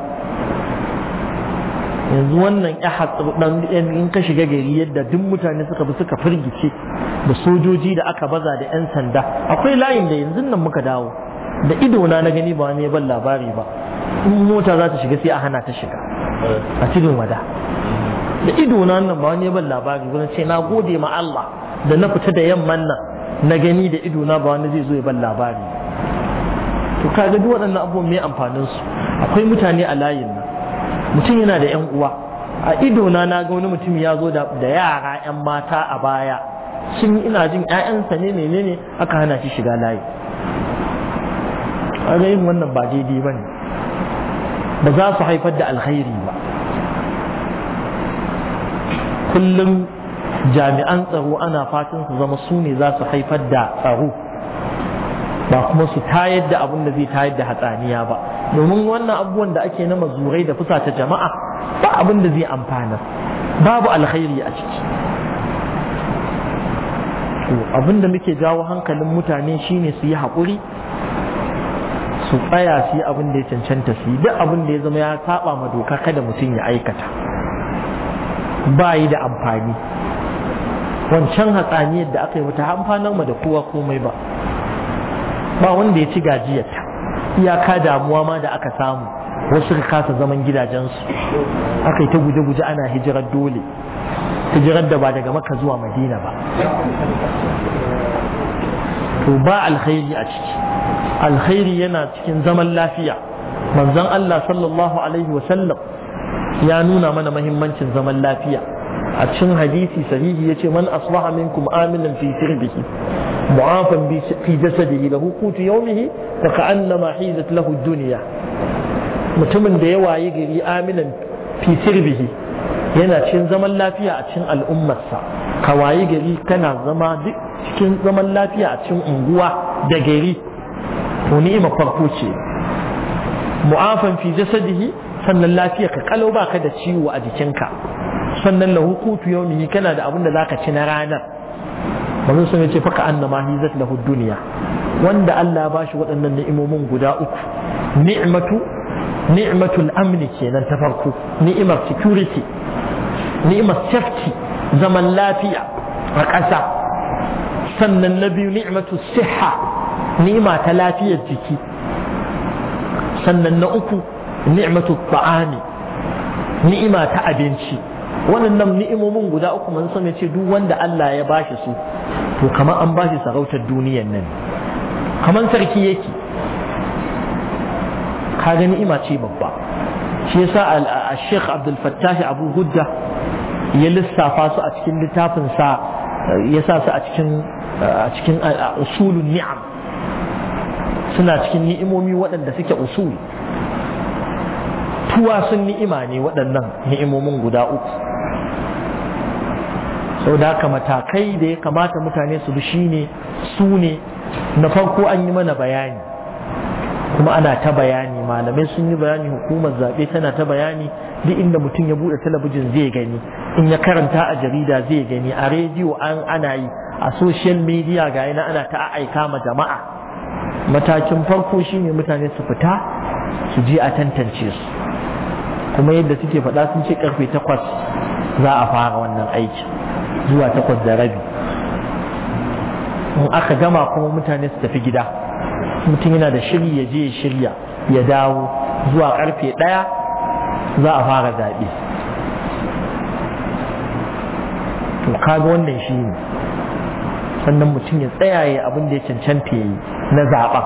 Yanzu wannan in ka shiga gari yadda duk mutane suka bi suka firgice da sojoji da aka baza da 'yan sanda, akwai layin da yanzu nan muka dawo da idona na gani ba wani ban labari ba, in mota za ta shiga sai a hana ta shiga a cikin wada. Da idona nan ba wani ban labari ba, ce na gode ma Allah da na fita da yamman nan na gani da idona, ba wani zai zo ya ban labari. To kaga duk waɗannan abubuwan mai amfanin su. Akwai mutane a layin nan, mutum yana da 'yan uwa, a idona na ga wani mutum ya zo da yara 'yan mata a baya, sun ina jin 'ya'yansa ne menene aka hana shi shiga layi. A yin wannan ba daidai ba ne, ba za su haifar da alkhairi ba. Kullum jami'an tsaro ana fatan su zama su ne za su haifar da tsaro, ba kuma su tayar da abin da zai tayar da hatsaniya ba. Domin wannan abubuwan da ake na mazurai da fusata jama'a ba abin da zai amfana, babu alkhairi a ciki. Abin da muke jawo hankalin mutane shine su yi haƙuri, su tsaya su yi abin da ya cancanta su yi. Duk abin da ya zama ya saba ma doka kada mutum ya aikata, ba yi da amfani. Wancan hatsaniyar da aka yi wata amfanar ma da kowa komai ba wanda ya ci gajiyarta. Iyaka damuwa ma da aka samu, wasu ka kasa zaman gidajensu, aka yi ta guje-guje ana hijirar dole, hijirar da ba daga Makka zuwa Madina ba. To ba alkhairi a ciki. Alkhairi yana cikin zaman lafiya. Manzon Allah sallallahu alaihi wasallam ya nuna mana mahimmancin zaman lafiya. A cikin hadisi sahihi yace man asbaha minkum aminan fi sirbihi mu'afan fi jasadihi lahu qutu yawmihi fa ka'annama hizat lahu ad-dunya. Mutumin da ya waye gari aminan fi sirbihi, yana cikin zaman lafiya a cikin al'ummarsa, ka waye gari kana zama duk cikin zaman lafiya a cikin unguwa da gari to ni'imar farko ce. Mu'afan fi jasadihi, sannan lafiya ka kalau baka da ciwo a jikinka, sannan lahu qutu yawmihi, kana da abin da zaka ci na ranar. manzon sun ce fa ka annama hizat lahu dunya, wanda Allah ba shi waɗannan ni'imomin guda uku, ni'matul amni kenan ta farko, ni'imar security, ni'imar safety, zaman lafiya a ƙasa. Sannan na biyu ni'matul siha, ni'ima ta lafiyar jiki. Sannan na uku ni'matul ta'ami, ni'ima ta abinci. Wannan ni'imomin guda uku mun san ce duk wanda Allah ya bashi su to kamar an bashi sarautar duniyar nan, kamar sarki yake. kaga ni'ima ce babba. Shi yasa al-Sheikh Abdul Fattah Abu Gudda ya lissafa su a cikin littafin sa, ya sa su a cikin usulun ni'am, suna cikin ni'imomi waɗanda suke usul. Tuwa sun ni'ima ne waɗannan ni'imomin guda uku. Sau da haka matakai da ya kamata mutane su bi shine su ne na farko an yi mana bayani, kuma ana ta bayani, malamai sun yi bayani, hukumar zaɓe tana ta bayani, duk inda mutum ya buɗe talabijin zai gani, in ya karanta a jarida zai gani, a rediyo ana yi, a social media ga yana ana ta aika ma jama'a. Matakin farko shine mutane su fita su je a tantance su, kuma yadda suke faɗa sun ce karfe 8 za a fara wannan aiki zuwa 8:30. in aka gama kuma mutane su tafi gida, mutum yana da shiri ya je ya shirya ya dawo, zuwa karfe 1 za a fara zaɓe. to kaga wannan shi ne, sannan mutum ya tsayaye abin da ya cancanta ya yi na zaɓen,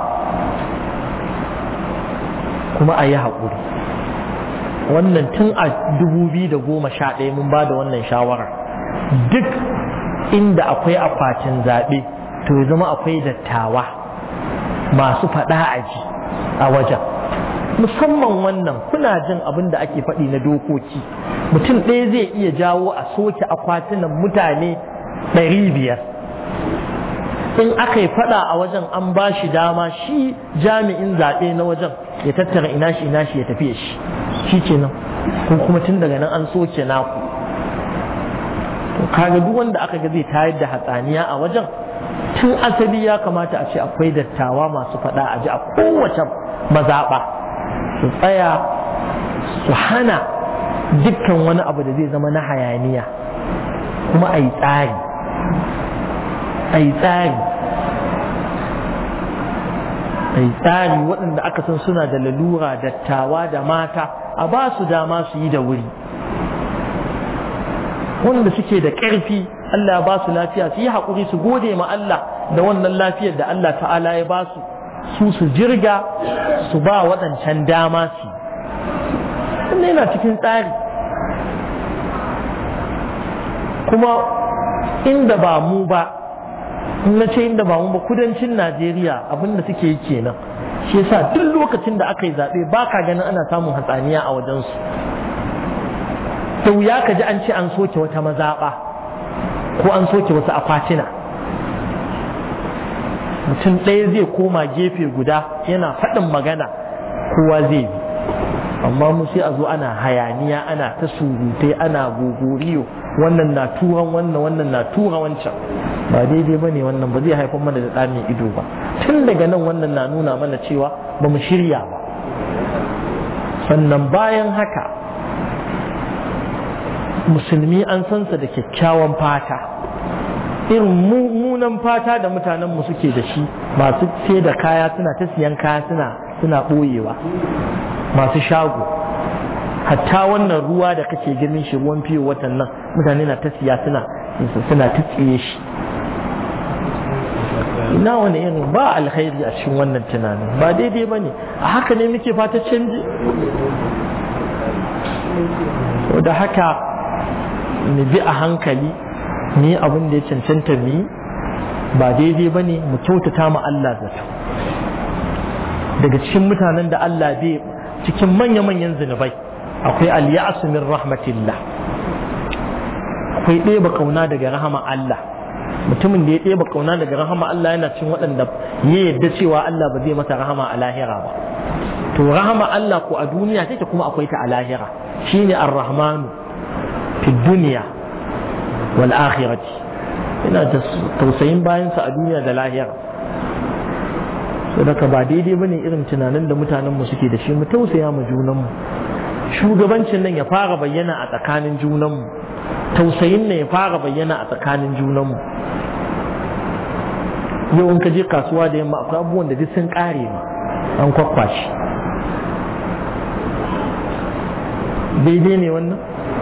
kuma a yi haƙuri. wannan tun a 2011 mun ba da wannan shawarar, duk inda akwai akwatin zaɓe to ya zama akwai dattawa masu faɗa aji a wajen. Musamman wannan kuna jin abin da ake faɗi na dokoki, mutum ɗaya zai iya jawo a soke akwatunan mutane 500. in aka yi faɗa a wajen an ba shi dama shi jami'in zaɓe na wajen ya tattara ina shi ya tafiye shi kenan, ko kuma tun daga nan an soke naku. to kaga duk wanda aka ga zai tayar da hatsaniya a wajen, tun asali ya kamata a ce akwai dattawa masu faɗa a ji a kowace mazaɓa, su tsaya su hana dukkan wani abu da zai zama na hayaniya, kuma a yi tsari. Waɗanda aka san suna da lalura, dattawa da mata, a ba su dama su yi da wuri. Wanda suke da ƙarfi Allah ya ba su lafiya, su yi haƙuri, su gode ma Allah da wannan lafiyar da Allah ta'ala ya ba su jirga su ba waɗancan dama su. Wannan yana cikin tsari. Kuma inda ba mu ba, na ce inda ba mu ba, kudancin Najeriya abinda suke yi kenan. Shi yasa duk lokacin da aka yi zaɓe ba ka ganin ana samun hatsaniya a wajensu. Da wuya ka ji an ce an soke wata mazaɓa ko an soke wasu akwatina. Mutum ɗaya zai koma gefe guda yana faɗin magana, kowa zai bi. Amma mu sai a zo ana hayaniya, ana ta surutai, ana gogoriyo, wannan na turan wannan na tura wancan. Ba daidai ba ne wannan, ba zai haifar mana da ɗa mai ido ba. Tun daga nan wannan na nuna mana cewa ba mu shirya ba. Sannan bayan haka, musulmi an sansa da kyakkyawan fata, irin mummunan fata da mutanenmu suke da shi, masu sai da kaya suna ta siyan kaya suna ɓoyewa, masu shago. Hatta wannan ruwa da kake ganin shi, ruwan fiye watan nan, mutane na ta siya suna ta tsiye shi. Ina wani irin ba alkhairi a cikin wannan tunanin, ba daidai ba ne. A haka ne muke fata canji. Da haka mu bi a hankali, mu yi abin da ya cancanta mu yi, ba daidai ba ne mu kyautata ma Allah zato. Daga cikin mutanen da Allah bai, cikin manya-manyan zunubai akwai al-ya'su min rahmatillah, akwai ɗeba kauna daga rahama Allah. mutumin da ya ɗeba kauna daga rahama Allah yana cin waɗanda ya yadda cewa Allah ba zai masa rahama a lahira ba. To rahama Allah ko a duniya take kuma akwai ta a lahira, shine ar-rahmanu fi dunya wal akhirati, yana da tausayin bayansa a duniya da lahira. Saboda ba daidai bane irin tunanin da mutanen mu suke da shi, mu tausaya mu junan mu. Shugabancin nan ya fara bayyana a tsakanin junan mu, tausayin nan ya fara bayyana a tsakanin junan mu. Yau in ka je kasuwa da yamma akwai abubuwan da duk sun kare ma an kwakwashi. Daidai ne wannan?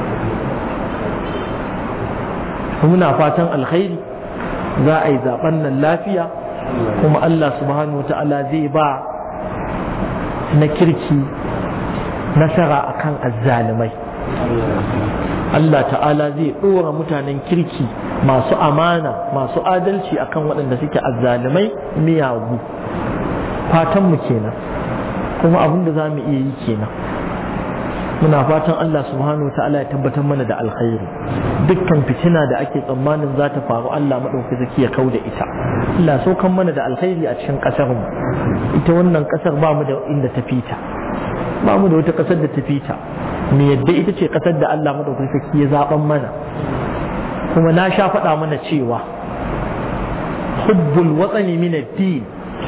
Muna fatan alkhairi, za a yi zaben nan lafiya, kuma Allah subhanahu wa ta'ala zai ba na kirki nasara akan azzalimai. Allah ta'ala zai ɗora mutanen kirki masu amana masu adalci akan waɗanda suke azzalimai miyagu. Fatanmu kenan, kuma abin da za mu iya yi kenan. Muna fatan Allah subhanahu wa ta'ala ya tabbatar mana da alkhairi. Dukkan fitina da ake tsammanin za ta faru Allah maɗauki zaki ya kauda ita. Allah saukan mana da alkhairi a cikin ƙasar mu. Ita wannan ƙasar ba mu da inda ta fita, ba mu da wata ƙasar da ta fita. Me yadda ita ce ƙasar da Allah maɗauki zaki ya zaɓan mana. Kuma na sha faɗa mana cewa hubbul watsani min ad-din,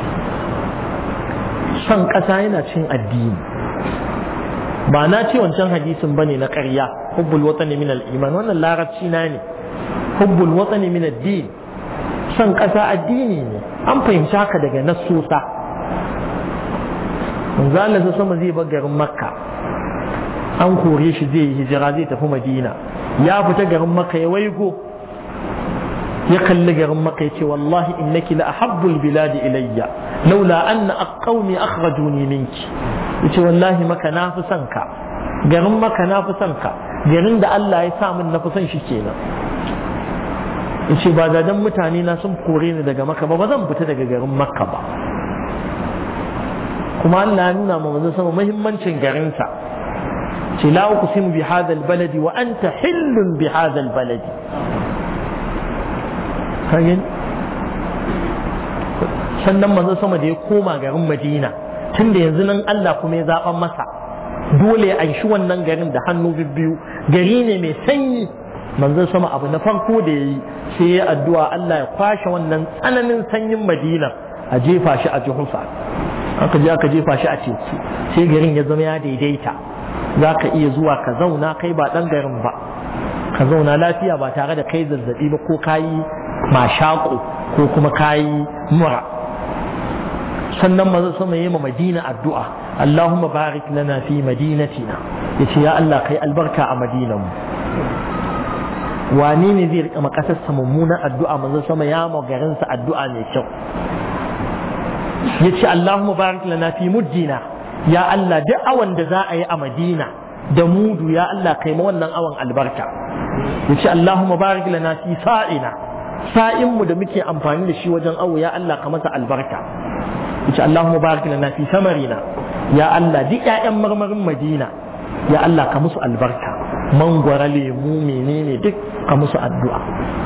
son ƙasa yana cin addini. Ba na ce wancan hadisin bane na ƙarya, hubbul watani min al-iman, wannan larabci na ne. Hubbul watani min ad-din, son ƙasa addini ne. An fahimci haka daga nassosa. manzo Allah sai sama zai bar garin Makka, an kore shi zai yi hijira zai tafi Madina. Ya fita garin Makka ya waigo, ya kalli garin Makka ya ce wallahi innaki la ahabbul biladi ilayya laula anna aqawmi akhrajuni minki. Yace wallahi Makka na fi son ka, garin Makka na fi son ka, garin da Allah ya sa min na fi son shi kenan. Yace ba da dan mutane na sun kore ni daga Makka ba zan fita daga garin Makka ba. Kuma Allah ya nuna ma manzon sama muhimmancin garinsa. Ce la uqsimu bi hadha albaladi wa anta hillun bi hadha albaladi. Kayan sannan manzon sama da ya koma garin Madina, tunda yanzu nan Allah kuma ya zaban masa dole ya anshi wannan garin da hannu bibbiyu. Gari ne mai sanyi. Manzon sama abu na farko da yayi sai ya addu'a Allah ya kwashe wannan tsananin sanyin Madina a jefa shi a Juhufa. Aka je aka jefa shi a teku, sai garin ya zama ya daidaita. Za ka iya zuwa ka zauna kai ba ɗan garin ba, ka zauna lafiya ba tare da kai zazzabi ba ko kayi mashaƙo ko kuma kayi mura. Sannan maza sama yi ma Madina addu'a, Allahumma barik lana fi madinatina, yace ya Allah kai albarka a Madinan mu. Wane ne zai rika makasarsa mummunan addu'a? Manzo sama ya ma garinsa addu'a mai kyau. Yace Allahumma barik lana fi muddina, ya Allah duk awan da za a yi a Madina da mudu ya Allah kai ma wannan awan albarka. Yace Allahumma barik lana fi sa'ina, sa'in mu da muke amfani da shi wajen awo ya Allah ka masa albarka. Yace Allahumma barik lana fi samarina, ya Allah duk ƴaƴan marmarin Madina ya Allah ka musu albarka. Mangwara, lemu, menene duk ka musu addu'a.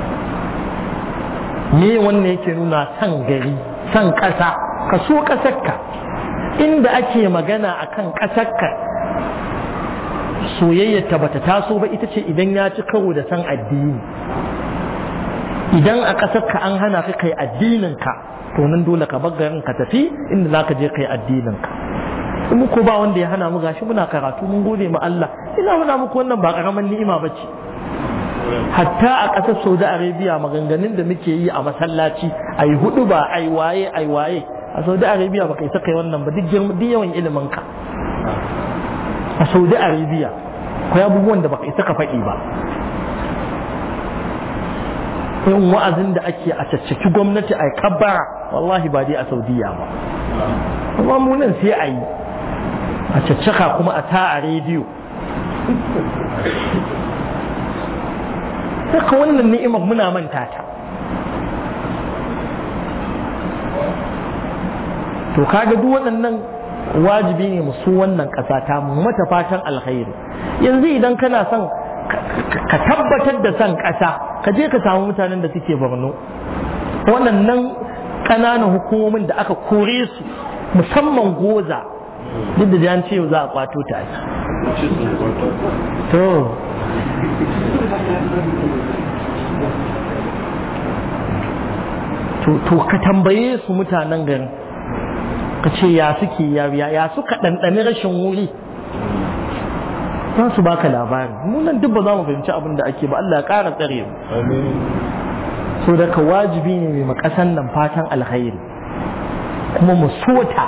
Me wannan yake nuna san gari, san ƙasa, ka so ƙasarka. Inda ake magana akan ƙasarka soyayyarta bata taso ba ita ce idan ya ci karo da san addini. Idan a ƙasarka an hana ka kai addininka, to nan dole ka bar garin ka tafi inda za ka je kai addininka. In ko ba wanda ya hana mu, gashi muna karatu mun gode ma Allah. Ina nuna muku wannan ba karaman ni'ima bace. Hatta a ƙasar Saudi Arabia maganganun da muke yi a masallaci, ai hudu ba ai waye a Saudi Arabia baka isa kai wannan ba, duk yawan ilimin ka. A Saudi Arabia akwai abubuwan da baka isa ka faɗi ba. Yin wa'azin da ake a caccaki gwamnati ai kabbara, wallahi ba dai a Saudiya ba. Amma mu nan sai a yi a caccaka kuma a ta a rediyo. Saka wannan ni'imar muna manta ta. To kaga duk waɗannan wajibi ne mu su wannan ƙasa ta mu mata fatan alkhairi. Yanzu idan kana son ka tabbatar da son ƙasa, ka je ka samu mutanen da suke Borno, wannan ƙananan hukumomin da aka kore su musamman Goza duk da an ce za a kwato ta to ka tambaye su mutanen garin ka ce ya suke ya suka ɗanɗani rashin wuri za su baka labari munan duk ba za mu fahimci abin da ake ba Allah ya ƙara tsare mu so da ka wajibi ne mai makasan nan fatan alkhairi kuma mu sota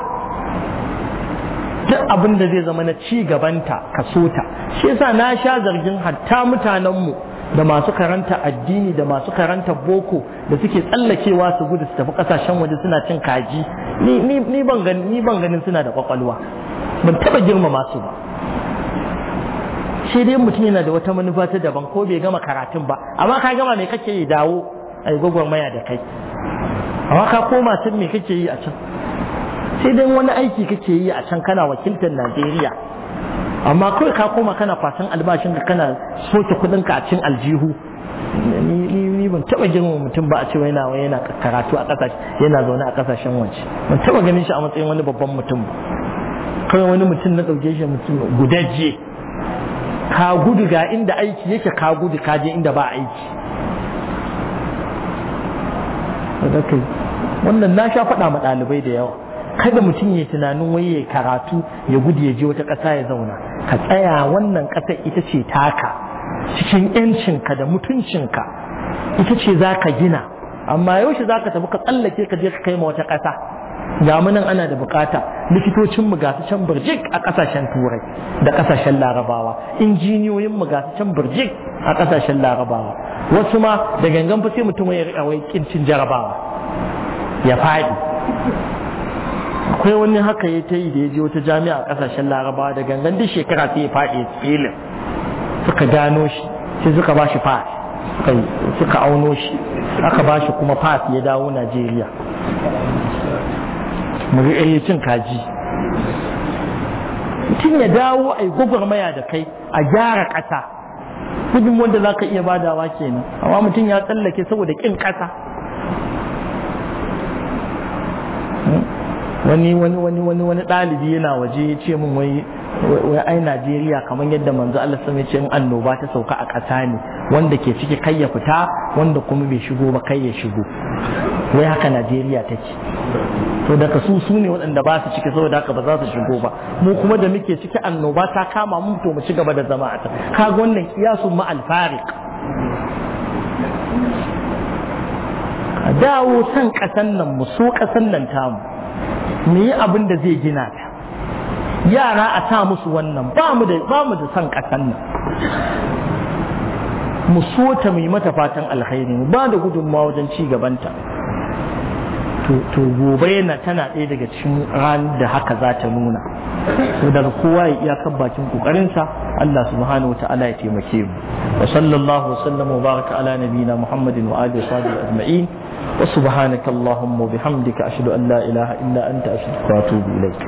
duk abin da zai zama na ci gabanta ka sota shi yasa na sha zargin hatta mutanenmu da masu karanta addini da masu karanta boko da suke tsallakewa su gudu su tafi kasashen waje suna cin kaji ni ban ganin suna da kwakwalwa ban taba girmama su ba sai dai mutum yana da wata manufa ta daban ko bai gama karatun ba amma ka gama me kake yi dawo ai gwagwarmaya da kai amma ka koma can me kake yi a can sai dai wani aiki kake yi a can kana wakiltar Najeriya amma kawai ka koma kana fatan albashin ka kana soke kudin ka a cikin aljihu ni ban taba girma mutum ba a ce yana karatu a kasashe yana zaune a kasashen waje ban taba ganin shi a matsayin wani babban mutum ba kawai wani mutum na dauke shi mutum gudaje ka gudu ga inda aiki yake ka gudu ka je inda ba aiki wannan na sha faɗa ma ɗalibai da yawa kada mutum ya tunanin wai ya karatu ya gudu ya je wata ƙasa ya zauna ka tsaya wannan ƙasar ita ce taka cikin ‘yancinka da mutuncinka ita ce za ka gina amma yaushe za ka tafi ka tsallake ka je ka kai ma wata ƙasa ga nan ana da bukata likitocinmu ga su can birjik a ƙasashen turai da ƙasashen larabawa injiniyoyinmu ga su can birjik a ƙasashen larabawa wasu ma da gangan fa sai mutum ya riƙa wai kincin jarabawa ya faɗi akwai wani haka ya ta yi da ya je wata jami'a a ƙasashen larabawa da gangan duk shekara sai ya faɗi filin suka gano shi sai suka ba shi pass suka auno shi aka ba shi kuma pass ya dawo Najeriya mu ga cin kaji mutum ya dawo a yi gwagwarmaya da kai a gyara ƙasa gudun wanda za ka iya badawa kenan amma mutum ya tsallake saboda ƙin ƙasa wani ɗalibi yana waje ya ce min wai ai Najeriya kamar yadda manzo Allah ya ce in annoba ta sauka a ƙasa ne wanda ke ciki kai ya fita wanda kuma bai shigo ba kai ya shigo wai haka Najeriya take to daga su ne waɗanda ba su ciki saboda haka ba za su shigo ba mu kuma da muke ciki annoba ta kama mu to mu ci gaba da zama a ta kaga wannan kiyasun ma alfariq a dawo san ƙasan nan mu so ƙasan nan tamu mu yi abin da zai gina ta yara a sa musu wannan ba mu da san ƙasan nan mu so ta mu yi mata fatan alkhairi mu ba da gudunmawa wajen ci gabanta to gobe yana tana ɗaya daga cikin ran da haka za ta nuna to daga kowa ya iyakar bakin kokarinsa Allah subhanahu wataala ya taimake mu wa sallallahu wa sallama wa baraka ala nabiyina Muhammadin wa alihi wa sahbihi ajma'in wa subhanaka allahumma wa bihamdika ashhadu an la ilaha illa anta astaghfiruka wa atubu ilayk